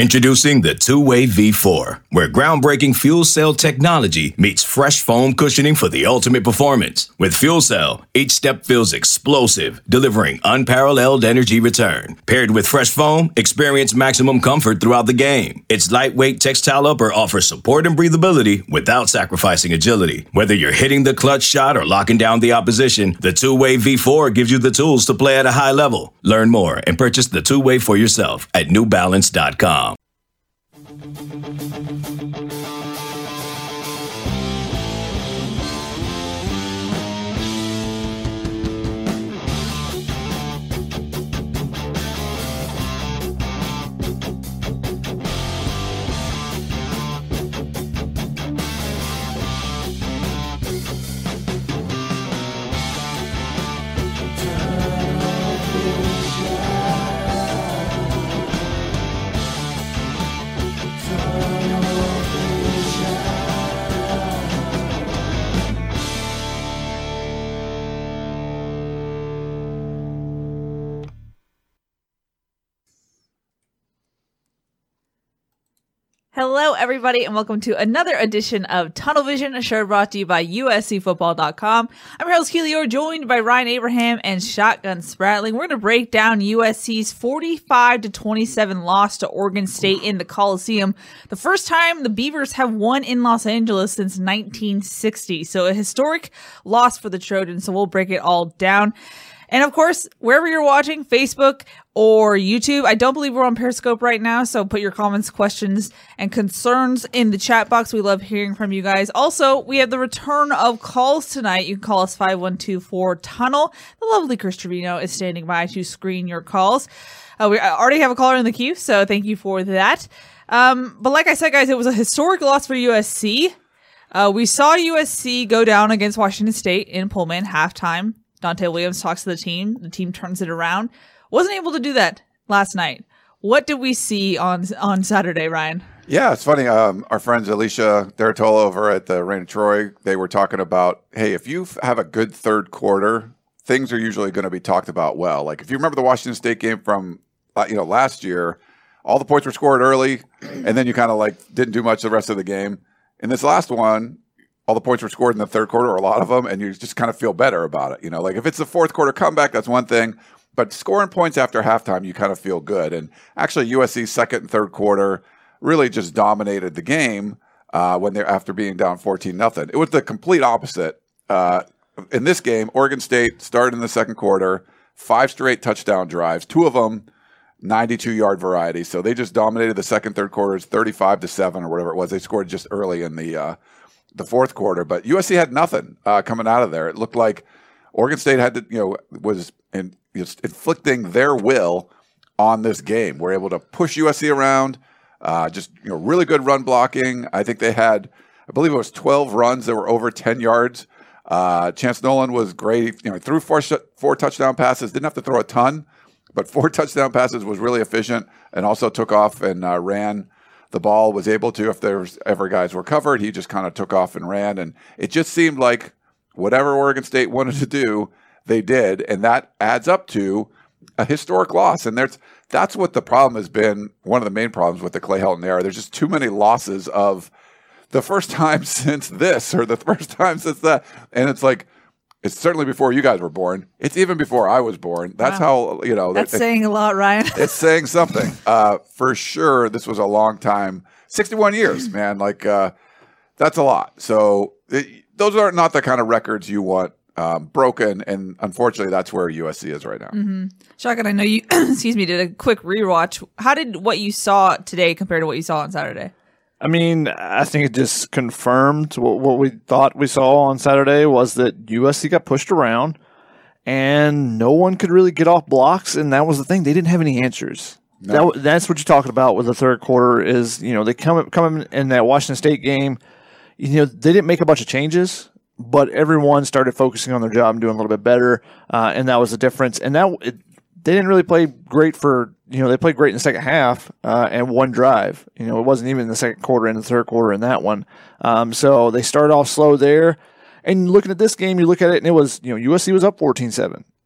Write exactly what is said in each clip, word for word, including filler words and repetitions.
Introducing the two-way V four, where groundbreaking fuel cell technology meets fresh foam cushioning for the ultimate performance. With fuel cell, each step feels explosive, delivering unparalleled energy return. Paired with fresh foam, experience maximum comfort throughout the game. Its lightweight textile upper offers support and breathability without sacrificing agility. Whether you're hitting the clutch shot or locking down the opposition, the two-way V four gives you the tools to play at a high level. Learn more and purchase the two-way for yourself at new balance dot com. Hello, everybody, and welcome to another edition of Tunnel Vision, a show brought to you by U S C football dot com. I'm your host, Keely Orr, joined by Ryan Abraham and Shotgun Spratling. We're going to break down U S C's forty-five to twenty-seven loss to Oregon State in the Coliseum. The first time the Beavers have won in Los Angeles since nineteen sixty. So a historic loss for the Trojans, so we'll break it all down. And of course, wherever you're watching, Facebook or YouTube, I don't believe we're on Periscope right now, so put your comments, questions, and concerns in the chat box. We love hearing from you guys. Also, we have the return of calls tonight. You can call us five one two four tunnel. The lovely Chris Trevino is standing by to screen your calls. Uh, we already have a caller in the queue, so thank you for that. Um, but like I said, guys, it was a historic loss for U S C. Uh, we saw U S C go down against Washington State in Pullman halftime. Dante Williams talks to the team. The team turns it around. Wasn't able to do that last night. What did we see on on Saturday, Ryan? Yeah, it's funny. Um, our friends Alicia Deritola over at the Reign of Troy, they were talking about, hey, if you have a good third quarter, things are usually going to be talked about well. Like if you remember the Washington State game from uh, you know last year, all the points were scored early, and then you kind of like didn't do much the rest of the game. In this last one, all the points were scored in the third quarter, or a lot of them, and you just kind of feel better about it. You know, like if it's the fourth quarter comeback, that's one thing. But scoring points after halftime, you kind of feel good. And actually, U S C's second and third quarter really just dominated the game uh, when they're after being down fourteen nothing. It was the complete opposite. Uh, in this game, Oregon State started in the second quarter, five straight touchdown drives, two of them ninety-two yard variety. So they just dominated the second, third quarters, thirty-five to seven or whatever it was. They scored just early in the uh, the fourth quarter, but U S C had nothing uh, coming out of there. It looked like Oregon State had to, you know, was in, just inflicting their will on this game. We're able to push U S C around, uh, just, you know, really good run blocking. I think they had, I believe it was twelve runs that were over ten yards. Uh, Chance Nolan was great. You know, threw four, four touchdown passes, didn't have to throw a ton, but four touchdown passes was really efficient, and also took off and uh, ran the ball, was able to, if there was ever guys were covered, he just kind of took off and ran. And it just seemed like whatever Oregon State wanted to do, they did. And that adds up to a historic loss. And there's that's what the problem has been, one of the main problems with the Clay Helton era. There's just too many losses of the first time since this, or the first time since that. And it's like, it's certainly before you guys were born. It's even before I was born. That's wow. how, you know. That's it, saying a lot, Ryan. It's saying something. Uh, for sure, this was a long time. sixty-one years, man. Like, uh, that's a lot. So it, those are not the kind of records you want um, broken. And unfortunately, that's where U S C is right now. Mm-hmm. Shotgun, I know you, excuse me, did a quick rewatch. How did what you saw today compare to what you saw on Saturday? I mean, I think it just confirmed what, what we thought we saw on Saturday was that U S C got pushed around and no one could really get off blocks. And that was the thing. They didn't have any answers. No. That, that's what you're talking about with the third quarter is, you know, they come, come in that Washington State game, you know, they didn't make a bunch of changes, but everyone started focusing on their job and doing a little bit better. Uh, and that was the difference. And that it, they didn't really play great for, you know, they played great in the second half uh, and one drive. You know, it wasn't even in the second quarter and the third quarter in that one. Um, so they started off slow there. And looking at this game, you look at it and it was, you know, U S C was up fourteen seven.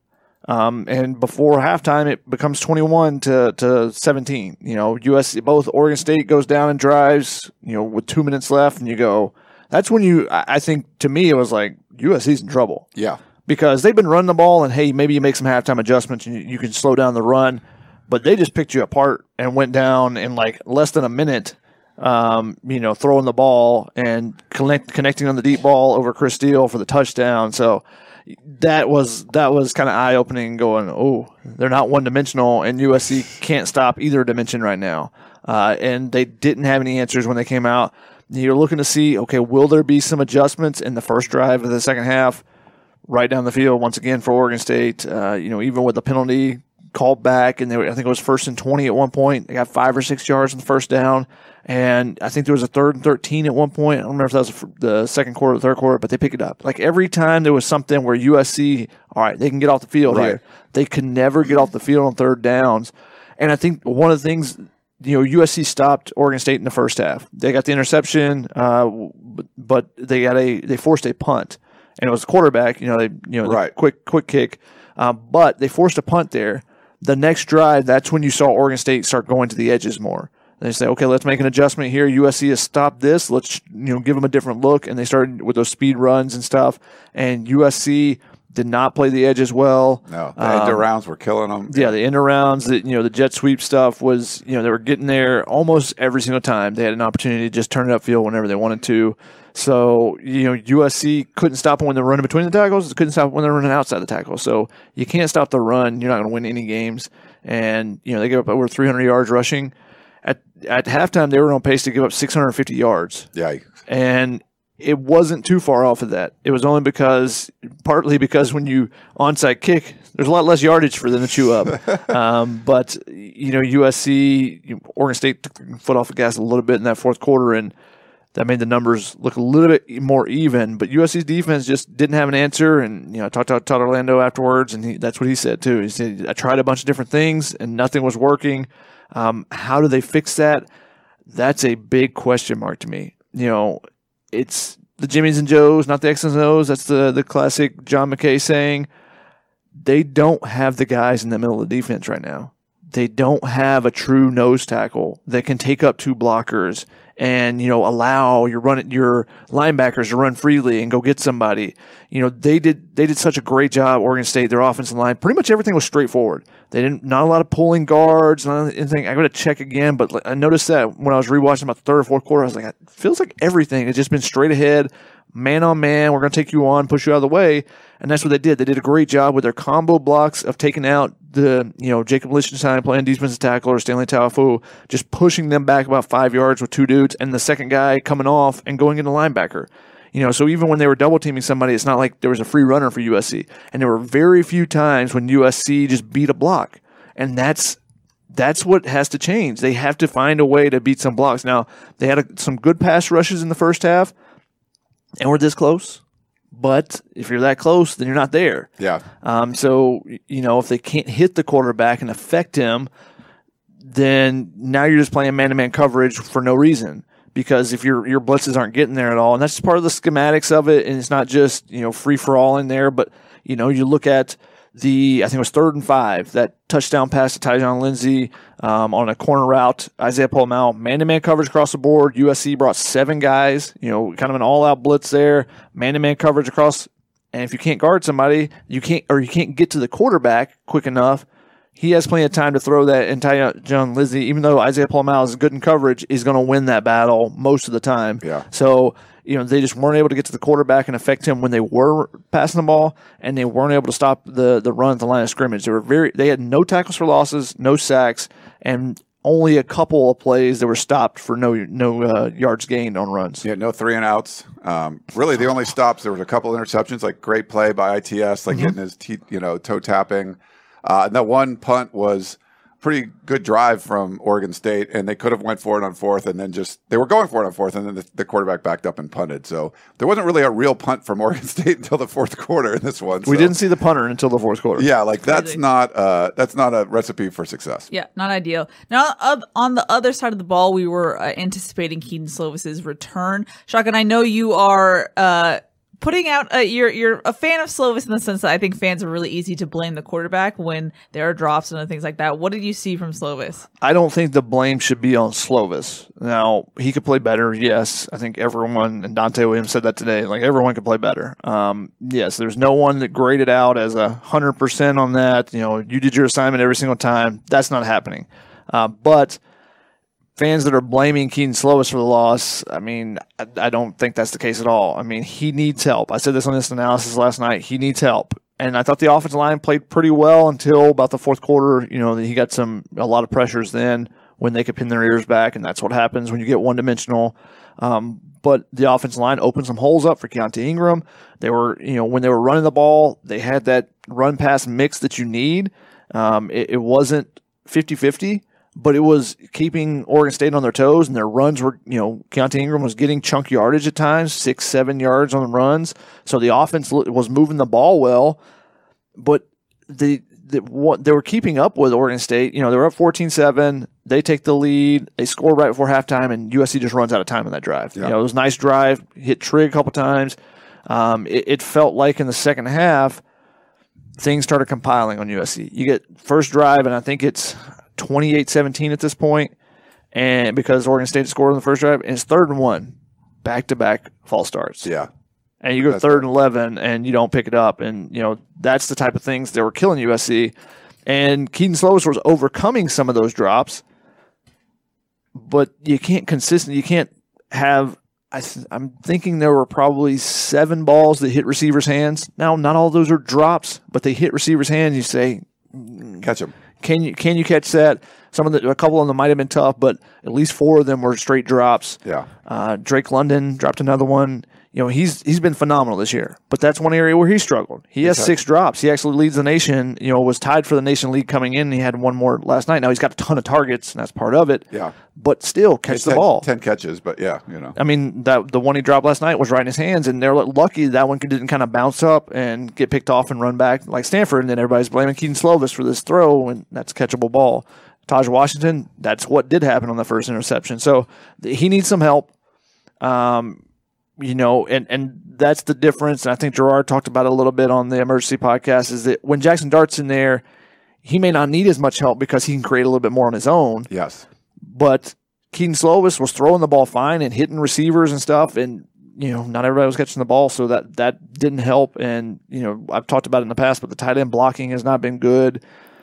Um, and before halftime, it becomes twenty-one to, to seventeen. You know, U S C, both Oregon State goes down and drives, you know, with two minutes left, and you go, that's when you, I think, to me, it was like, U S C's in trouble. Yeah. Because they've been running the ball, and hey, maybe you make some halftime adjustments and you, you can slow down the run, but they just picked you apart and went down in like less than a minute, um, you know, throwing the ball and connect, connecting on the deep ball over Chris Steele for the touchdown. So that was that was kind of eye opening. Going, oh, they're not one dimensional, and U S C can't stop either dimension right now. Uh, and they didn't have any answers when they came out. You're looking to see, okay, will there be some adjustments in the first drive of the second half? Right down the field once again for Oregon State. Uh, you know, even with the penalty called back, and they were, I think it was first and twenty at one point. They got five or six yards on the first down, and I think there was a third and thirteen at one point. I don't remember if that was the second quarter or the third quarter, but they pick it up. Like every time there was something where U S C, all right, they can get off the field right. here. They could never get off the field on third downs, and I think one of the things. You know, U S C stopped Oregon State in the first half. They got the interception, uh, but they got a they forced a punt, and it was a quarterback. You know, they you know right. quick quick kick, uh, but they forced a punt there. The next drive, that's when you saw Oregon State start going to the edges more. They say, okay, let's make an adjustment here. U S C has stopped this. Let's you know give them a different look, and they started with those speed runs and stuff. And U S C did not play the edges well. No, the end um, arounds were killing them. Yeah, the end arounds, the, you know, the jet sweep stuff was, you know, they were getting there almost every single time. They had an opportunity to just turn it upfield whenever they wanted to. So, you know, U S C couldn't stop them when they're running between the tackles. Couldn't stop when they're running outside the tackle. So you can't stop the run. You're not going to win any games. And, you know, they gave up over three hundred yards rushing. At at halftime, they were on pace to give up six hundred fifty yards. Yeah. And it wasn't too far off of that. It was only because, partly because when you onside kick, there's a lot less yardage for them to chew up. um, but, you know, U S C, Oregon State took their foot off the gas a little bit in that fourth quarter, and that made the numbers look a little bit more even. But U S C's defense just didn't have an answer. And, you know, I talked to Todd Orlando afterwards, and he, that's what he said, too. He said, I tried a bunch of different things, and nothing was working. Um, how do they fix that? That's a big question mark to me. You know, it's the Jimmies and Joes, not the X's and O's. That's the, the classic John McKay saying. They don't have the guys in the middle of the defense right now. They don't have a true nose tackle that can take up two blockers and, you know, allow your run your linebackers to run freely and go get somebody. You know, they did they did such a great job, Oregon State, their offensive line. Pretty much everything was straightforward. They didn't not a lot of pulling guards, not anything. I got to check again, but I noticed that when I was rewatching about the third or fourth quarter, I was like, it feels like everything has just been straight ahead, man on man. We're going to take you on, push you out of the way. And that's what they did. They did a great job with their combo blocks of taking out the, you know, Jacob Lichtenstein playing defensive tackle or Stanley Taofu, just pushing them back about five yards with two dudes, and the second guy coming off and going into linebacker. You know, so even when they were double teaming somebody, it's not like there was a free runner for U S C. And there were very few times when U S C just beat a block. And that's that's what has to change. They have to find a way to beat some blocks. Now, they had a, some good pass rushes in the first half, and we're this close. But if you're that close, then you're not there. Yeah. Um, so, you know, if they can't hit the quarterback and affect him, then now you're just playing man-to-man coverage for no reason. Because if your your blitzes aren't getting there at all, and that's just part of the schematics of it, and it's not just, you know, free-for-all in there, but, you know, you look at the, I think it was third and five, that touchdown pass to Tyjon Lindsey um, on a corner route, Isaiah Paul-Mal, man-to-man coverage across the board. U S C brought seven guys, you know, kind of an all-out blitz there, man-to-man coverage across, and if you can't guard somebody, you can't, or you can't get to the quarterback quick enough, he has plenty of time to throw that, and Tyjon Lindsey, even though Isaiah Paul-Mal is good in coverage, is going to win that battle most of the time. Yeah. So, you know, they just weren't able to get to the quarterback and affect him when they were passing the ball, and they weren't able to stop the, the run at the line of scrimmage. They were very, they had no tackles for losses, no sacks, and only a couple of plays that were stopped for no no uh, yards gained on runs. Yeah, no three and outs. Um, really, the only stops, there was a couple interceptions, like great play by I T S, like mm-hmm. getting his te- you know toe tapping. Uh, and that one punt was pretty good drive from Oregon State, and they could have went for it on fourth, and then just they were going for it on fourth, and then the, the quarterback backed up and punted. So there wasn't really a real punt from Oregon State until the fourth quarter in this one. We so. didn't see the punter until the fourth quarter. Yeah, like that's not uh, that's not a recipe for success. Yeah, not ideal. Now, uh, on the other side of the ball, we were uh, anticipating Keaton Slovis's return. Shotgun, I know you are uh, putting out uh, you're you're a fan of Slovis in the sense that I think fans are really easy to blame the quarterback when there are drops and other things like that. What did you see from Slovis? I don't think the blame should be on Slovis. Now, he could play better, yes. I think everyone, and Dante Williams said that today, like everyone could play better. Um, yes, there's no one that graded out as a hundred percent on that. You know, you did your assignment every single time. That's not happening. Uh, but fans that are blaming Keaton Slovis for the loss, I mean, I, I don't think that's the case at all. I mean, he needs help. I said this on this analysis last night. He needs help. And I thought the offensive line played pretty well until about the fourth quarter. You know, he got some a lot of pressures then when they could pin their ears back, and that's what happens when you get one-dimensional. Um, but the offensive line opened some holes up for Keontae Ingram. They were, you know, when they were running the ball, they had that run-pass mix that you need. Um, it, it wasn't fifty-fifty. But it was keeping Oregon State on their toes, and their runs were, you know, Keontae Ingram was getting chunk yardage at times, six, seven yards on the runs. So the offense was moving the ball well, but the, the what they were keeping up with Oregon State. You know, they were up fourteen seven. They take the lead. They score right before halftime, and U S C just runs out of time in that drive. Yeah. You know, it was a nice drive, hit Trigg a couple times. Um, it, it felt like in the second half, things started compiling on U S C. You get first drive, and I think it's twenty-eight seventeen at this point, and because Oregon State scored on the first drive, and it's third and one, back-to-back false starts. Yeah. And you go That's third right. and eleven, and you don't pick it up, and, you know, that's the type of things that were killing U S C. And Keaton Slovis was overcoming some of those drops, but you can't consistently, you can't have, I th- I'm thinking there were probably seven balls that hit receivers' hands. Now, not all of those are drops, but they hit receivers' hands. You say, Catch him. Can you can you catch that? Some of the a couple of them might have been tough, but at least four of them were straight drops. Yeah. Uh, Drake London dropped another one. You know, he's he's been phenomenal this year, but that's one area where he struggled. He has Okay. six drops. He actually leads the nation. You know, was tied for the nation lead coming in. And he had one more last night. Now he's got a ton of targets, and that's part of it. Yeah. But still, catch It's the ten, ball. ten catches, but yeah, you know. I mean, that the one he dropped last night was right in his hands, and they're lucky that one didn't kind of bounce up and get picked off and run back like Stanford, and then everybody's blaming Keaton Slovis for this throw, and that's a catchable ball. Taj Washington, that's what did happen on the first interception. So th- he needs some help. Um, you know, and, and that's the difference, and I think Gerard talked about it a little bit on the emergency podcast, is that when Jackson Dart's in there, he may not need as much help because he can create a little bit more on his own. Yes. But Keaton Slovis was throwing the ball fine and hitting receivers and stuff, and you know, not everybody was catching the ball, so that that didn't help. And you know, I've talked about it in the past, but the tight end blocking has not been good.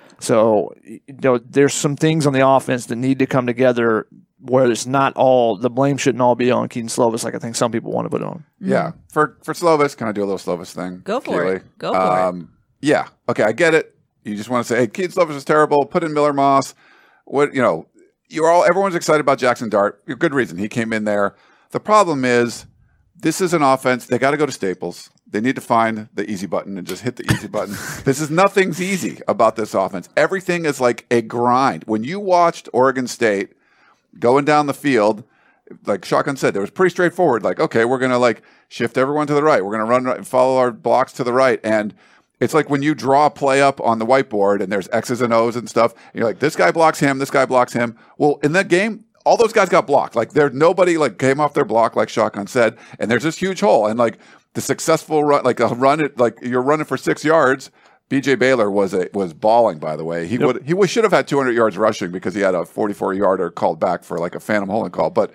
So you know, there's some things on the offense that need to come together where it's not all the blame shouldn't all be on Keaton Slovis, like I think some people want to put it on. Yeah. For for Slovis, can I do a little Slovis thing? Go for Keely? it. Go for um, it. Yeah. Okay, I get it. You just want to say, hey, Keaton Slovis is terrible. Put in Miller Moss. What you know, you're all everyone's excited about Jackson Dart. Good reason. He came in there. The problem is this is an offense. They got to go to Staples. They need to find the easy button and just hit the easy button. This is nothing's easy about this offense. Everything is like a grind. When you watched Oregon State going down the field, like Shotgun said, it was pretty straightforward. Like, okay, we're going to like shift everyone to the right. We're going to run right and follow our blocks to the right. And it's like when you draw a play up on the whiteboard and there's X's and O's and stuff. And you're like, this guy blocks him. This guy blocks him. Well, in that game, all those guys got blocked. Like there's nobody like came off their block, like Shotgun said. And there's this huge hole. And like the successful run, like a run, it like you're running for six yards. B J Baylor was a was balling, by the way. He Yep. would he would, should have had two hundred yards rushing because he had a forty-four yarder called back for like a phantom holding call. But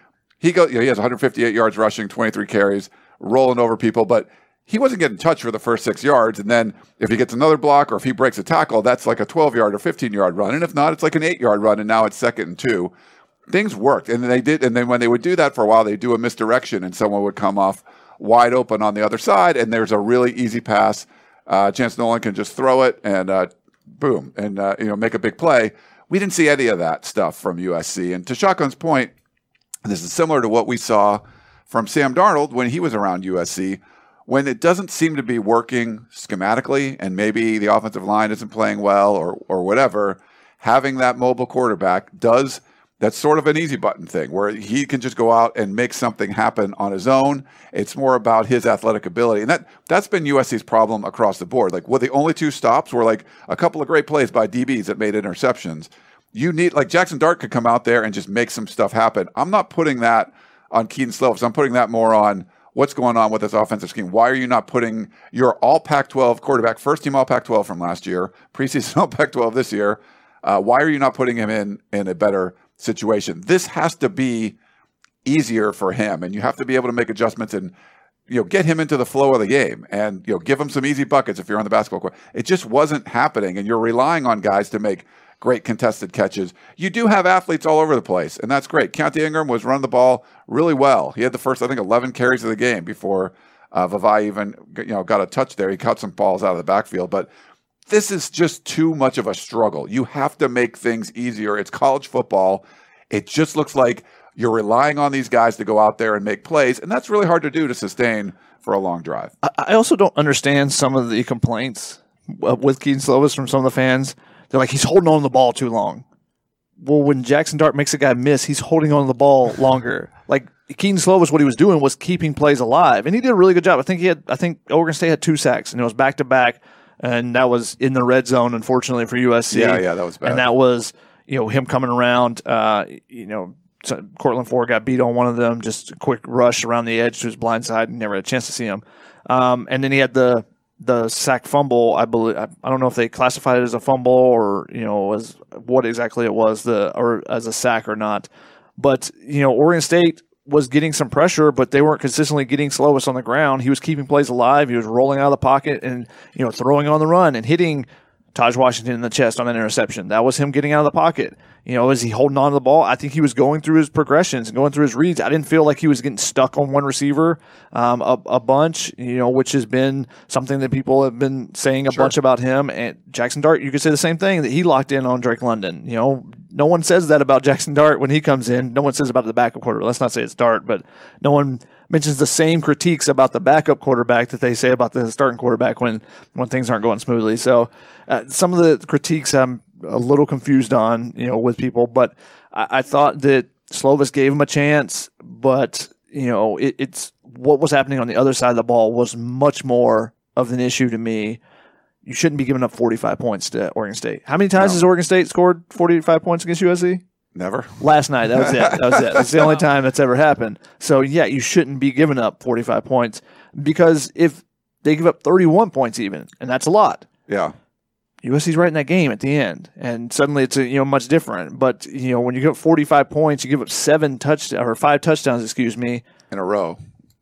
he go, you know, he has one hundred fifty-eight yards rushing, twenty-three carries, rolling over people. But he wasn't getting touched for the first six yards. And then if he gets another block or if he breaks a tackle, that's like a twelve-yard or fifteen-yard run. And if not, it's like an eight-yard run. And now it's second and two. Things worked, and they did. And then when they would do that for a while, they do a misdirection, and someone would come off wide open on the other side, and there's a really easy pass. Uh, Chance Nolan can just throw it and uh, boom, and uh, you know make a big play. We didn't see any of that stuff from U S C. And to Shotgun's point, this is similar to what we saw from Sam Darnold when he was around U S C. When it doesn't seem to be working schematically, and maybe the offensive line isn't playing well, or or whatever, having that mobile quarterback does. That's sort of an easy button thing where he can just go out and make something happen on his own. It's more about his athletic ability. And that, that's been U S C's problem across the board. Like, well, the only two stops were like a couple of great plays by D Bs that made interceptions. You need, like Jackson Dart could come out there and just make some stuff happen. I'm not putting that on Keaton Slovis. I'm putting that more on what's going on with this offensive scheme? Why are you not putting your all Pac twelve quarterback, first team all Pac twelve from last year, preseason all Pac twelve this year? Uh, why are you not putting him in in a better situation? This has to be easier for him, and you have to be able to make adjustments and, you know, get him into the flow of the game and, you know, give him some easy buckets if you're on the basketball court. It just wasn't happening, and you're relying on guys to make great contested catches. You do have athletes all over the place, and that's great. Keontae Ingram was running the ball really well. He had the first, I think, eleven carries of the game before uh, Vavae even, you know, got a touch there. He caught some balls out of the backfield, but this is just too much of a struggle. You have to make things easier. It's college football. It just looks like you're relying on these guys to go out there and make plays, and that's really hard to do to sustain for a long drive. I also don't understand some of the complaints with Kedon Slovis from some of the fans. They're like, he's holding on to the ball too long. Well, when Jackson Dart makes a guy miss, he's holding on to the ball longer. Like, Kedon Slovis, what he was doing was keeping plays alive, and he did a really good job. I think he had. I think Oregon State had two sacks, and it was back to back, and that was in the red zone, unfortunately for U S C. Yeah, yeah, that was bad. And that was, you know, him coming around. Uh, you know, so Cortland Ford got beat on one of them, just a quick rush around the edge to his blind side, and never had a chance to see him. Um, and then he had the. The sack fumble, I believe. I don't know if they classified it as a fumble or, you know, as what exactly it was, the or as a sack or not. But, you know, Oregon State was getting some pressure, but they weren't consistently getting Slovis on the ground. He was keeping plays alive. He was rolling out of the pocket and, you know, throwing on the run and hitting Taj Washington in the chest on an interception. That was him getting out of the pocket. You know, is he holding on to the ball? I think he was going through his progressions and going through his reads. I didn't feel like he was getting stuck on one receiver um, a, a bunch, you know, which has been something that people have been saying a Sure. bunch about him. And Jackson Dart, you could say the same thing, that he locked in on Drake London. You know, no one says that about Jackson Dart when he comes in. No one says about the backup quarterback. Let's not say it's Dart, but no one mentions the same critiques about the backup quarterback that they say about the starting quarterback when, when things aren't going smoothly. So uh, some of the critiques I'm a little confused on, you know, with people, but I, I thought that Slovis gave him a chance, but, you know, it, it's what was happening on the other side of the ball was much more of an issue to me. You shouldn't be giving up forty-five points to Oregon State. How many times No. has Oregon State scored forty-five points against U S C? Never. Last night. That was it. That was it. That's the only time that's ever happened. So, yeah, you shouldn't be giving up forty-five points, because if they give up thirty-one points even, and that's a lot, Yeah. U S C's right in that game at the end, and suddenly it's a, you know much different. But you know when you give up forty-five points, you give up seven touchdowns or five touchdowns, excuse me, In a row.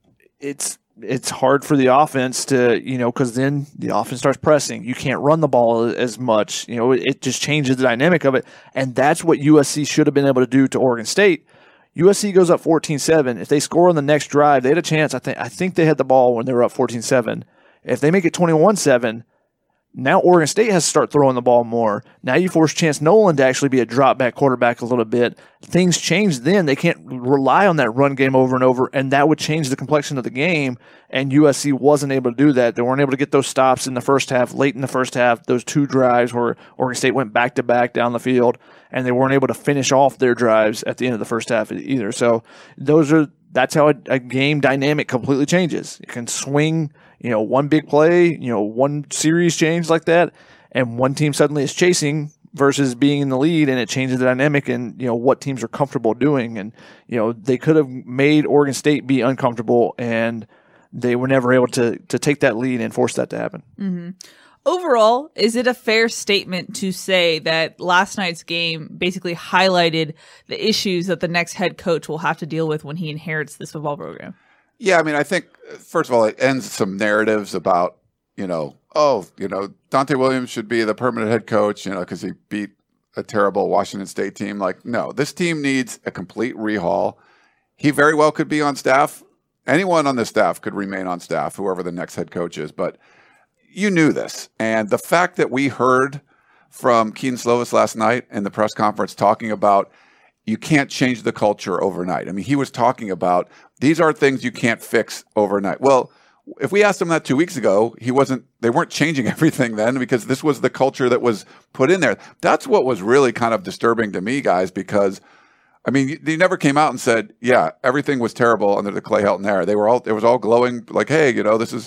it's it's hard for the offense to, you know, because then the offense starts pressing. You can't run the ball as much. You know, it, it just changes the dynamic of it, and that's what U S C should have been able to do to Oregon State. U S C goes up fourteen seven. If they score on the next drive, they had a chance. I think I think they had the ball when they were up fourteen seven. If they make it twenty-one seven. Now Oregon State has to start throwing the ball more. Now you force Chance Nolan to actually be a drop-back quarterback a little bit. Things change then. They can't rely on that run game over and over, and that would change the complexion of the game, and U S C wasn't able to do that. They weren't able to get those stops in the first half, late in the first half, those two drives where Oregon State went back-to-back down the field, and they weren't able to finish off their drives at the end of the first half either. So those are that's how a, a game dynamic completely changes. It can swing, you know, one big play, you know, one series change like that, and one team suddenly is chasing versus being in the lead, and it changes the dynamic and, you know, what teams are comfortable doing. And, you know, they could have made Oregon State be uncomfortable, and they were never able to to take that lead and force that to happen. Mm-hmm. Overall, is it a fair statement to say that last night's game basically highlighted the issues that the next head coach will have to deal with when he inherits this football program? Yeah, I mean, I think, first of all, it ends some narratives about, you know, oh, you know, Dante Williams should be the permanent head coach, you know, because he beat a terrible Washington State team. Like, no, this team needs a complete rehaul. He very well could be on staff. Anyone on this staff could remain on staff, whoever the next head coach is. But you knew this. And the fact that we heard from Kedon Slovis last night in the press conference talking about you can't change the culture overnight. I mean, he was talking about these are things you can't fix overnight. Well, if we asked him that two weeks ago, he wasn't, they weren't changing everything then, because this was the culture that was put in there. That's what was really kind of disturbing to me, guys, because I mean, he never came out and said, yeah, everything was terrible under the Clay Helton era. They were all, it was all glowing like, hey, you know, this is,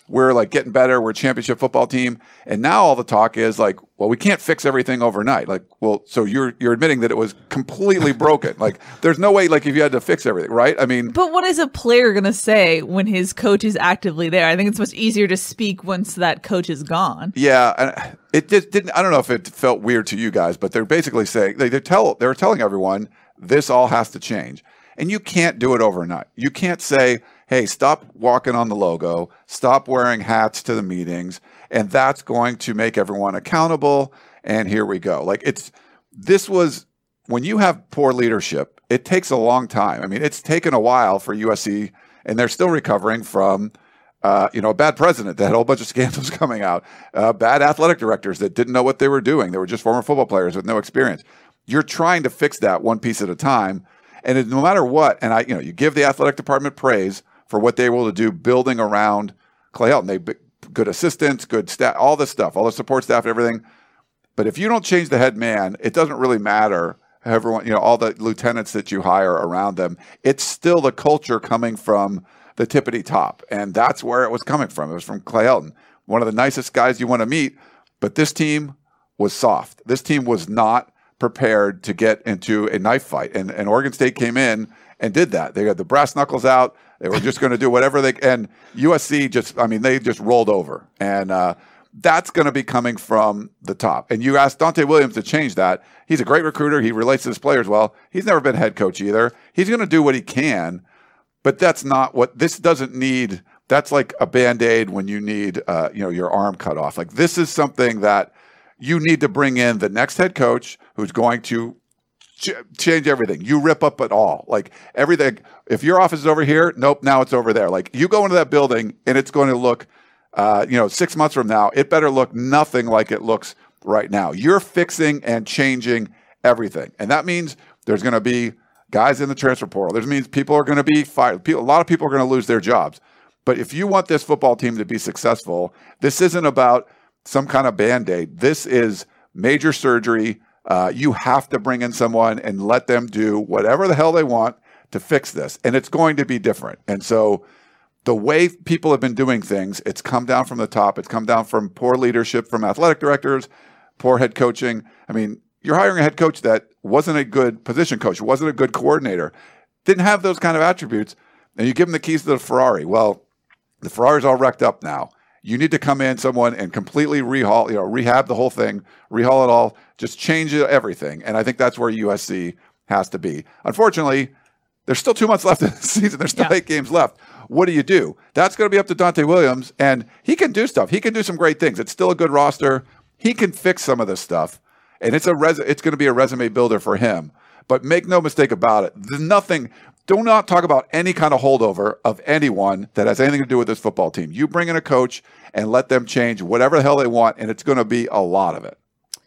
we're like getting better. We're a championship football team. And now all the talk is like, well, we can't fix everything overnight. Like, well, so you're you're admitting that it was completely broken. Like, there's no way, like, if you had to fix everything, right? I mean, but what is a player going to say when his coach is actively there? I think it's much easier to speak once that coach is gone. Yeah, and it just didn't. I don't know if it felt weird to you guys, but they're basically saying they they tell they're telling everyone this all has to change, and you can't do it overnight. You can't say, hey, stop walking on the logo, stop wearing hats to the meetings, and that's going to make everyone accountable, and here we go. Like, it's, this was, when you have poor leadership, it takes a long time. I mean, it's taken a while for U S C, and they're still recovering from, uh, you know, a bad president that had a whole bunch of scandals coming out, uh, bad athletic directors that didn't know what they were doing. They were just former football players with no experience. You're trying to fix that one piece at a time, and it, no matter what, and I, you know, you give the athletic department praise for what they were able to do building around Clay Helton. They good assistants, good staff, all this stuff, all the support staff and everything. But if you don't change the head man, it doesn't really matter. Everyone, you know, all the lieutenants that you hire around them, it's still the culture coming from the tippity top. And that's where it was coming from. It was from Clay Helton, one of the nicest guys you want to meet. But this team was soft. This team was not prepared to get into a knife fight. And, and Oregon State came in and did that. They had the brass knuckles out. They were just going to do whatever they, and U S C just, I mean, they just rolled over. And uh, that's going to be coming from the top. And you asked Dante Williams to change that. He's a great recruiter. He relates to his players well. He's never been head coach either. He's going to do what he can, but that's not what, this doesn't need, that's like a Band-Aid when you need, uh, you know, your arm cut off. Like, this is something that you need to bring in the next head coach who's going to ch- change everything. You rip up it all. Like, everything. If your office is over here, nope, now it's over there. Like, you go into that building and it's going to look, uh, you know, six months from now, it better look nothing like it looks right now. You're fixing and changing everything. And that means there's going to be guys in the transfer portal. That means people are going to be fired. People, a lot of people are going to lose their jobs. But if you want this football team to be successful, this isn't about some kind of Band-Aid. This is major surgery. Uh, you have to bring in someone and let them do whatever the hell they want to fix this. And it's going to be different. And so the way people have been doing things, it's come down from the top. It's come down from poor leadership from athletic directors, poor head coaching. I mean, you're hiring a head coach that wasn't a good position coach, wasn't a good coordinator, didn't have those kind of attributes, and you give him the keys to the Ferrari. Well, the Ferrari's all wrecked up now. You need to come in, someone, and completely rehaul, you know, rehab the whole thing, rehaul it all, just change everything. And I think that's where U S C has to be. Unfortunately, there's still two months left in the season. There's still yeah. eight games left. What do you do? That's going to be up to Dante Williams, and he can do stuff. He can do some great things. It's still a good roster. He can fix some of this stuff, and it's a res- it's going to be a resume builder for him. But make no mistake about it. There's nothing. Do not talk about any kind of holdover of anyone that has anything to do with this football team. You bring in a coach and let them change whatever the hell they want, and it's going to be a lot of it.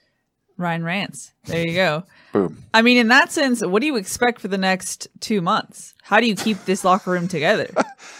Ryan Rants. There you go. Boom. I mean, in that sense, what do you expect for the next two months? How do you keep this locker room together?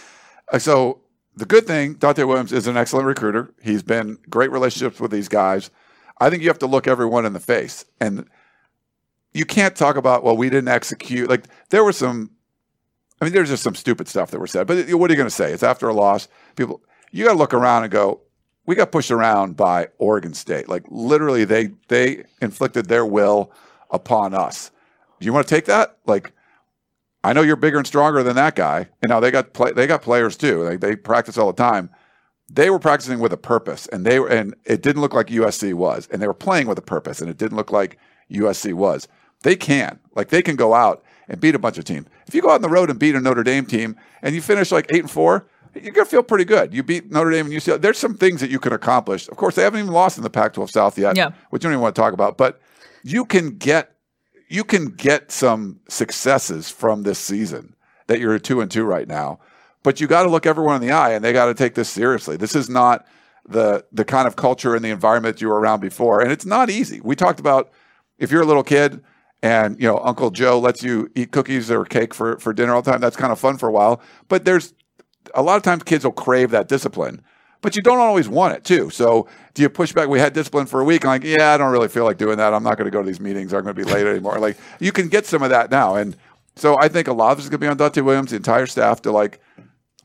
So the good thing, Dante Williams is an excellent recruiter. He's been great relationships with these guys. I think you have to look everyone in the face. And you can't talk about, well, we didn't execute. Like, there were some, I mean, there's just some stupid stuff that were said. But what are you going to say? It's after a loss. People, you got to look around and go, we got pushed around by Oregon State. Like, literally, they they inflicted their will upon us. Do you want to take that? Like, I know you're bigger and stronger than that guy. And now they got play, they got players too. Like, they practice all the time. They were practicing with a purpose, and they were, and it didn't look like U S C was. And they were playing with a purpose, and it didn't look like U S C was. They can, like, they can go out and beat a bunch of teams. If you go out on the road and beat a Notre Dame team, and you finish like eight and four, you're gonna feel pretty good. You beat Notre Dame and U C L A. There's some things that you can accomplish. Of course, they haven't even lost in the Pac twelve South yet, yeah. which you don't even want to talk about. But you can get you can get some successes from this season that you're two and two right now. But you got to look everyone in the eye, and they got to take this seriously. This is not the the kind of culture and the environment you were around before, and it's not easy. We talked about if you're a little kid and, you know, Uncle Joe lets you eat cookies or cake for, for dinner all the time. That's kind of fun for a while. But there's a lot of times kids will crave that discipline, but you don't always want it too. So do you push back? We had discipline for a week. I'm like, yeah, I don't really feel like doing that. I'm not going to go to these meetings. I'm going to be late anymore. Like, you can get some of that now. And so I think a lot of this is going to be on Dante Williams, the entire staff, to like,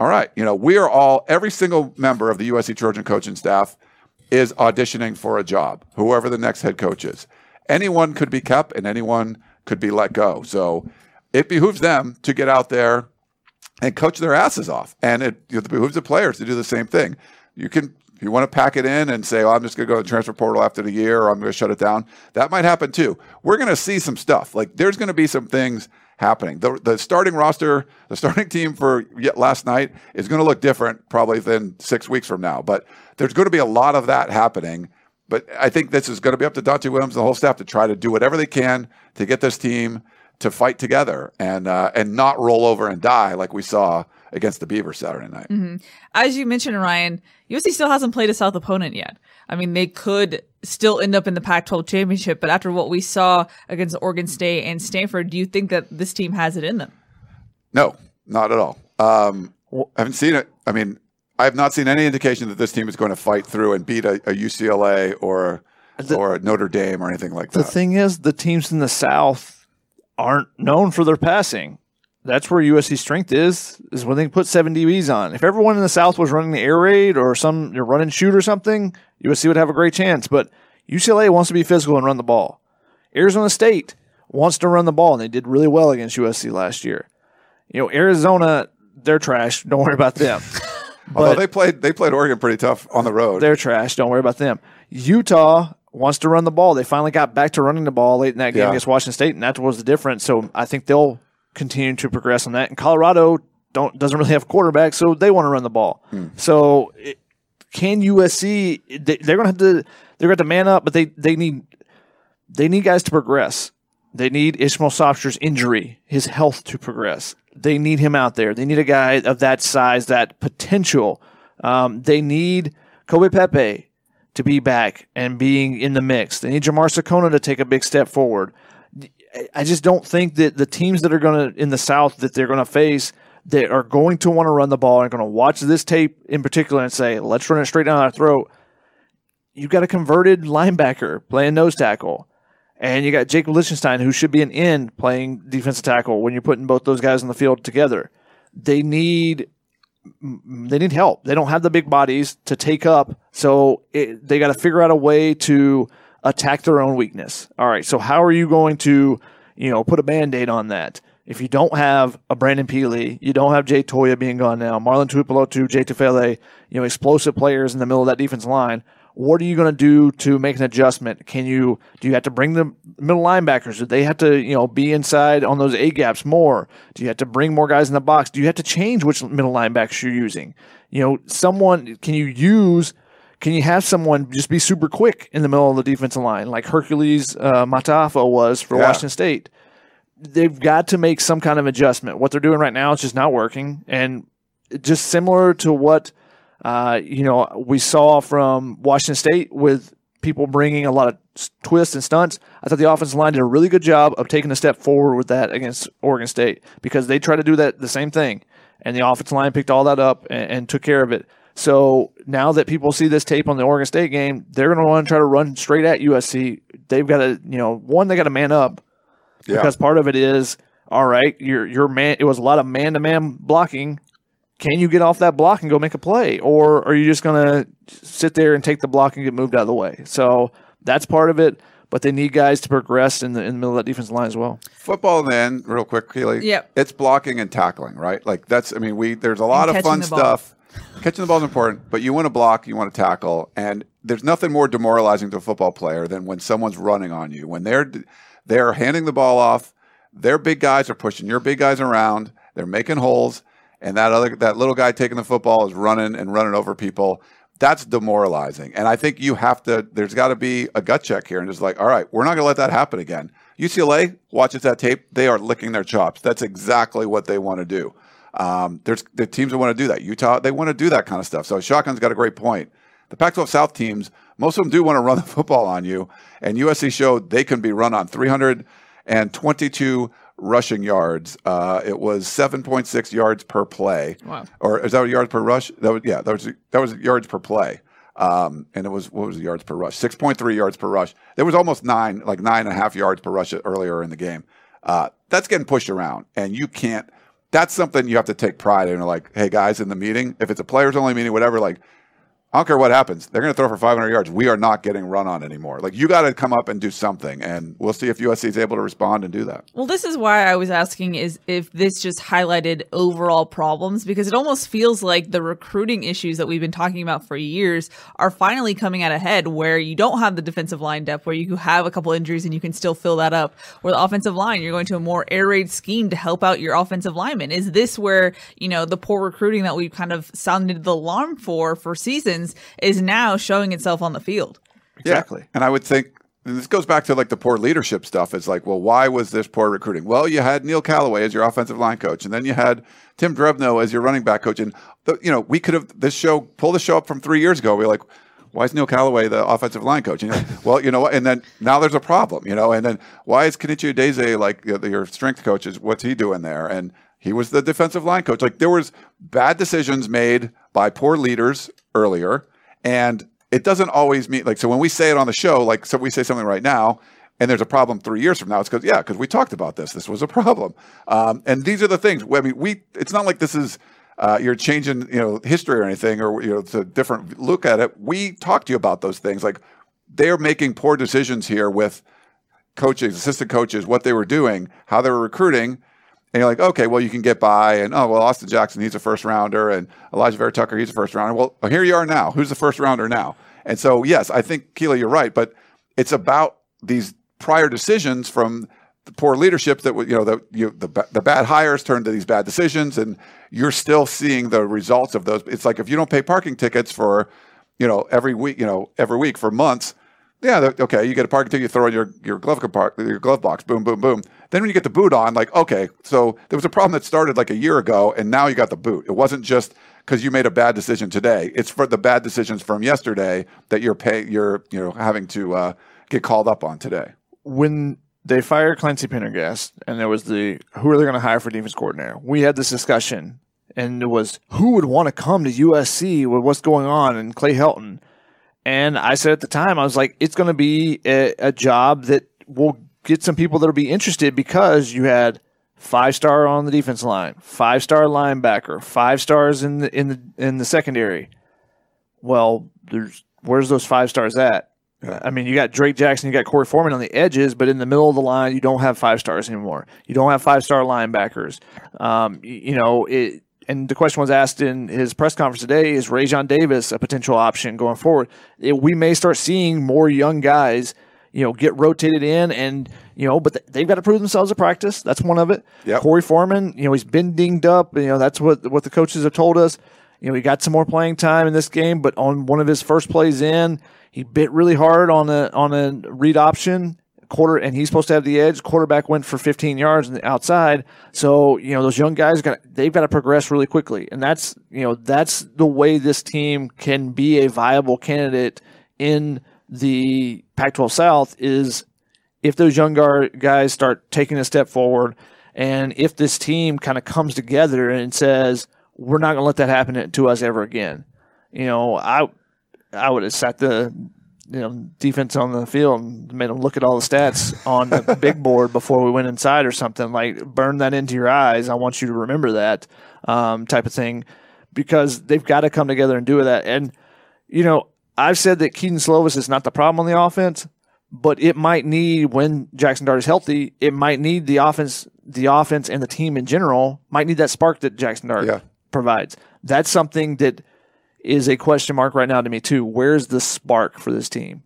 all right, you know, we are all, every single member of the U S C Trojan coaching staff is auditioning for a job, whoever the next head coach is. Anyone could be kept and anyone could be let go. So it behooves them to get out there and coach their asses off. And it, it behooves the players to do the same thing. You can, if you want to pack it in and say, oh, I'm just going to go to the transfer portal after the year, or I'm going to shut it down, that might happen too. We're going to see some stuff. Like, there's going to be some things happening. The, the starting roster, the starting team for last night is going to look different probably than six weeks from now. But there's going to be a lot of that happening. But I think this is going to be up to Dante Williams and the whole staff to try to do whatever they can to get this team to fight together and uh, and not roll over and die like we saw against the Beavers Saturday night. Mm-hmm. As you mentioned, Ryan, U S C still hasn't played a South opponent yet. I mean, they could still end up in the Pac twelve championship, but after what we saw against Oregon State and Stanford, do you think that this team has it in them? No, not at all. Um, I haven't seen it. I mean, I have not seen any indication that this team is going to fight through and beat a, a U C L A or the, or a Notre Dame or anything like that. The thing is, the teams in the South aren't known for their passing. That's where U S C's strength is, is when they can put seven D Bs on. If everyone in the South was running the air raid or some run and shoot or something, U S C would have a great chance. But U C L A wants to be physical and run the ball. Arizona State wants to run the ball, and they did really well against U S C last year. You know, Arizona, they're trash. Don't worry about them. Although they played, they played Oregon pretty tough on the road. They're trash. Don't worry about them. Utah wants to run the ball. They finally got back to running the ball late in that game yeah. against Washington State, and that was the difference. So I think they'll continue to progress on that. And Colorado don't doesn't really have a quarterback, so they want to run the ball. Hmm. So it, can U S C? They, they're going to have to they're going to man up, but they they need they need guys to progress. They need Ishmael Sopster's injury, his health to progress. They need him out there. They need a guy of that size, that potential. Um, they need Kobe Pepe to be back and being in the mix. They need Jamar Sakona to take a big step forward. I just don't think that the teams that are going to, in the South, that they're going to face, that are going to want to run the ball and going to watch this tape in particular and say, let's run it straight down our throat. You've got a converted linebacker playing nose tackle. And you got Jacob Lichtenstein, who should be an end playing defensive tackle when you're putting both those guys on the field together. They need they need help. They don't have the big bodies to take up, so it, they got to figure out a way to attack their own weakness. All right, so how are you going to, you know, put a Band-Aid on that? If you don't have a Brandon Peely, you don't have Jay Toya being gone now, Marlon Tuipulotu, Jay Tufele, you know, explosive players in the middle of that defense line. What are you going to do to make an adjustment? Can you do you have to bring the middle linebackers? Do they have to, you know, be inside on those A gaps more? Do you have to bring more guys in the box? Do you have to change which middle linebackers you're using? You know, someone can you use? Can you have someone just be super quick in the middle of the defensive line like Hercules uh, Matafo was for yeah. Washington State? They've got to make some kind of adjustment. What they're doing right now is just not working, and just similar to what. Uh, you know, we saw from Washington State with people bringing a lot of twists and stunts. I thought the offensive line did a really good job of taking a step forward with that against Oregon State because they tried to do that the same thing, and the offensive line picked all that up and, and took care of it. So now that people see this tape on the Oregon State game, they're going to want to try to run straight at U S C. They've got to, you know, one, they got to man up yeah. because part of it is, all right, your your man. It was a lot of man-to-man blocking. Can you get off that block and go make a play? Or are you just going to sit there and take the block and get moved out of the way? So that's part of it, but they need guys to progress in the, in the middle of that defensive line as well. Football then, real quick, Keely. Yep. It's blocking and tackling, right? Like that's, I mean, we there's a lot and of fun stuff. Catching the ball is important, but you want to block, you want to tackle, and there's nothing more demoralizing to a football player than when someone's running on you. When they're they're handing the ball off, their big guys are pushing your big guys around, they're making holes. And that other that little guy taking the football is running and running over people. That's demoralizing. And I think you have to, there's got to be a gut check here and just like, all right, we're not going to let that happen again. U C L A watches that tape. They are licking their chops. That's exactly what they want to do. Um, there's the teams that want to do that. Utah, they want to do that kind of stuff. So Shotgun's got a great point. The Pac twelve South teams, most of them do want to run the football on you. And U S C showed they can be run on three hundred twenty-two rushing yards. Uh, it was seven point six yards per play. Wow. Or is that yards per rush? That was, yeah, that was that was yards per play. Um, and it was, what was the yards per rush? six point three yards per rush. There was almost nine, like nine and a half yards per rush earlier in the game. Uh, that's getting pushed around, and you can't that's something you have to take pride in. Like, hey, guys, in the meeting, if it's a players-only meeting, whatever, like, I don't care what happens. They're going to throw for five hundred yards. We are not getting run on anymore. Like, you got to come up and do something, and we'll see if U S C is able to respond and do that. Well, this is why I was asking is if this just highlighted overall problems, because it almost feels like the recruiting issues that we've been talking about for years are finally coming out ahead, where you don't have the defensive line depth, where you have a couple injuries and you can still fill that up, where the offensive line, you're going to a more air raid scheme to help out your offensive linemen. Is this where, you know, the poor recruiting that we've kind of sounded the alarm for for seasons is now showing itself on the field? Exactly. Yeah. And I would think, and this goes back to like the poor leadership stuff. It's like, well, why was this poor recruiting? Well, you had Neil Callaway as your offensive line coach, and then you had Tim Drebno as your running back coach. And, the, you know, we could have this show, pull the show up from three years ago. We were like, why is Neil Callaway the offensive line coach? And you're like, well, you know what? And then now there's a problem, you know, and then why is Kenichi Udeze like you know, your strength coach? Is what's he doing there? And he was the defensive line coach. Like, there was bad decisions made by poor leaders earlier. And it doesn't always mean, like, so when we say it on the show, like, so we say something right now, and there's a problem three years from now, it's because, yeah, because we talked about this. This was a problem. Um, and these are the things. I mean, we, it's not like this is, uh, you're changing, you know, history or anything, or, you know, it's a different look at it. We talked to you about those things. Like, they're making poor decisions here with coaches, assistant coaches, what they were doing, how they were recruiting. And you're like, okay, well, you can get by. And, oh, well, Austin Jackson, he's a first rounder. And Elijah Vera Tucker, he's a first rounder. Well, here you are now. Who's the first rounder now? And so, yes, I think, Keila, you're right. But it's about these prior decisions from the poor leadership that, you know, the, you, the, the bad hires turned to these bad decisions. And you're still seeing the results of those. It's like if you don't pay parking tickets for, you know, every week, you know, every week for months, yeah, okay, you get a parking ticket, you throw in your, your glove compart- your glove box, boom, boom, boom. Then when you get the boot on, like, okay, so there was a problem that started like a year ago, and now you got the boot. It wasn't just because you made a bad decision today. It's for the bad decisions from yesterday that you're pay, you're you know having to uh, get called up on today. When they fired Clancy Pendergast, and there was the who are they going to hire for defense coordinator, we had this discussion, and it was who would want to come to U S C with what's going on, and Clay Helton. And I said at the time, I was like, it's going to be a, a job that will get some people that will be interested, because you had five star on the defense line, five star linebacker, five stars in the in the in the secondary. Well, there's where's those five stars at? Yeah. I mean, you got Drake Jackson, you got Corey Foreman on the edges, but in the middle of the line, you don't have five stars anymore. You don't have five star linebackers. Um, you, you know it. And the question was asked in his press conference today, is Rajon Davis a potential option going forward? It, we may start seeing more young guys, you know, get rotated in, and, you know, but they've got to prove themselves at practice. That's one of it. Yep. Corey Foreman, you know, he's been dinged up. You know, that's what, what the coaches have told us. You know, he got some more playing time in this game, but on one of his first plays in, he bit really hard on a, on a read option. Quarter, and he's supposed to have the edge. Quarterback went for fifteen yards on the outside. So, you know, those young guys got they've got to progress really quickly. And that's, you know, that's the way this team can be a viable candidate in the Pac twelve South, is if those young guys start taking a step forward, and if this team kind of comes together and says, we're not going to let that happen to us ever again. You know, I I would have sat the you know, defense on the field and made them look at all the stats on the big board before we went inside or something. Like, burn that into your eyes. I want you to remember that um, type of thing, because they've got to come together and do that. And, you know, I've said that Keaton Slovis is not the problem on the offense, but it might need, when Jackson Dart is healthy, it might need the offense, the offense and the team in general might need that spark that Jackson Dart yeah. provides. That's something that is a question mark right now to me too. Where's the spark for this team?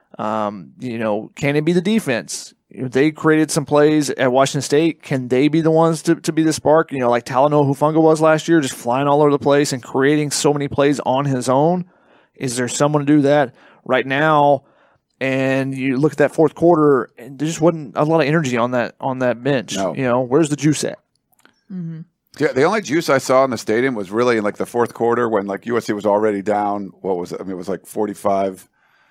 Um, you know, can it be the defense? You know, they created some plays at Washington State. Can they be the ones to, to be the spark? You know, like Talanoa Hufanga was last year, just flying all over the place and creating so many plays on his own. Is there someone to do that right now? And you look at that fourth quarter, and there just wasn't a lot of energy on that on that bench. No. You know, where's the juice at? Mm-hmm. Yeah, the only juice I saw in the stadium was really in like the fourth quarter when like U S C was already down. What was it? I mean, it was like forty-five,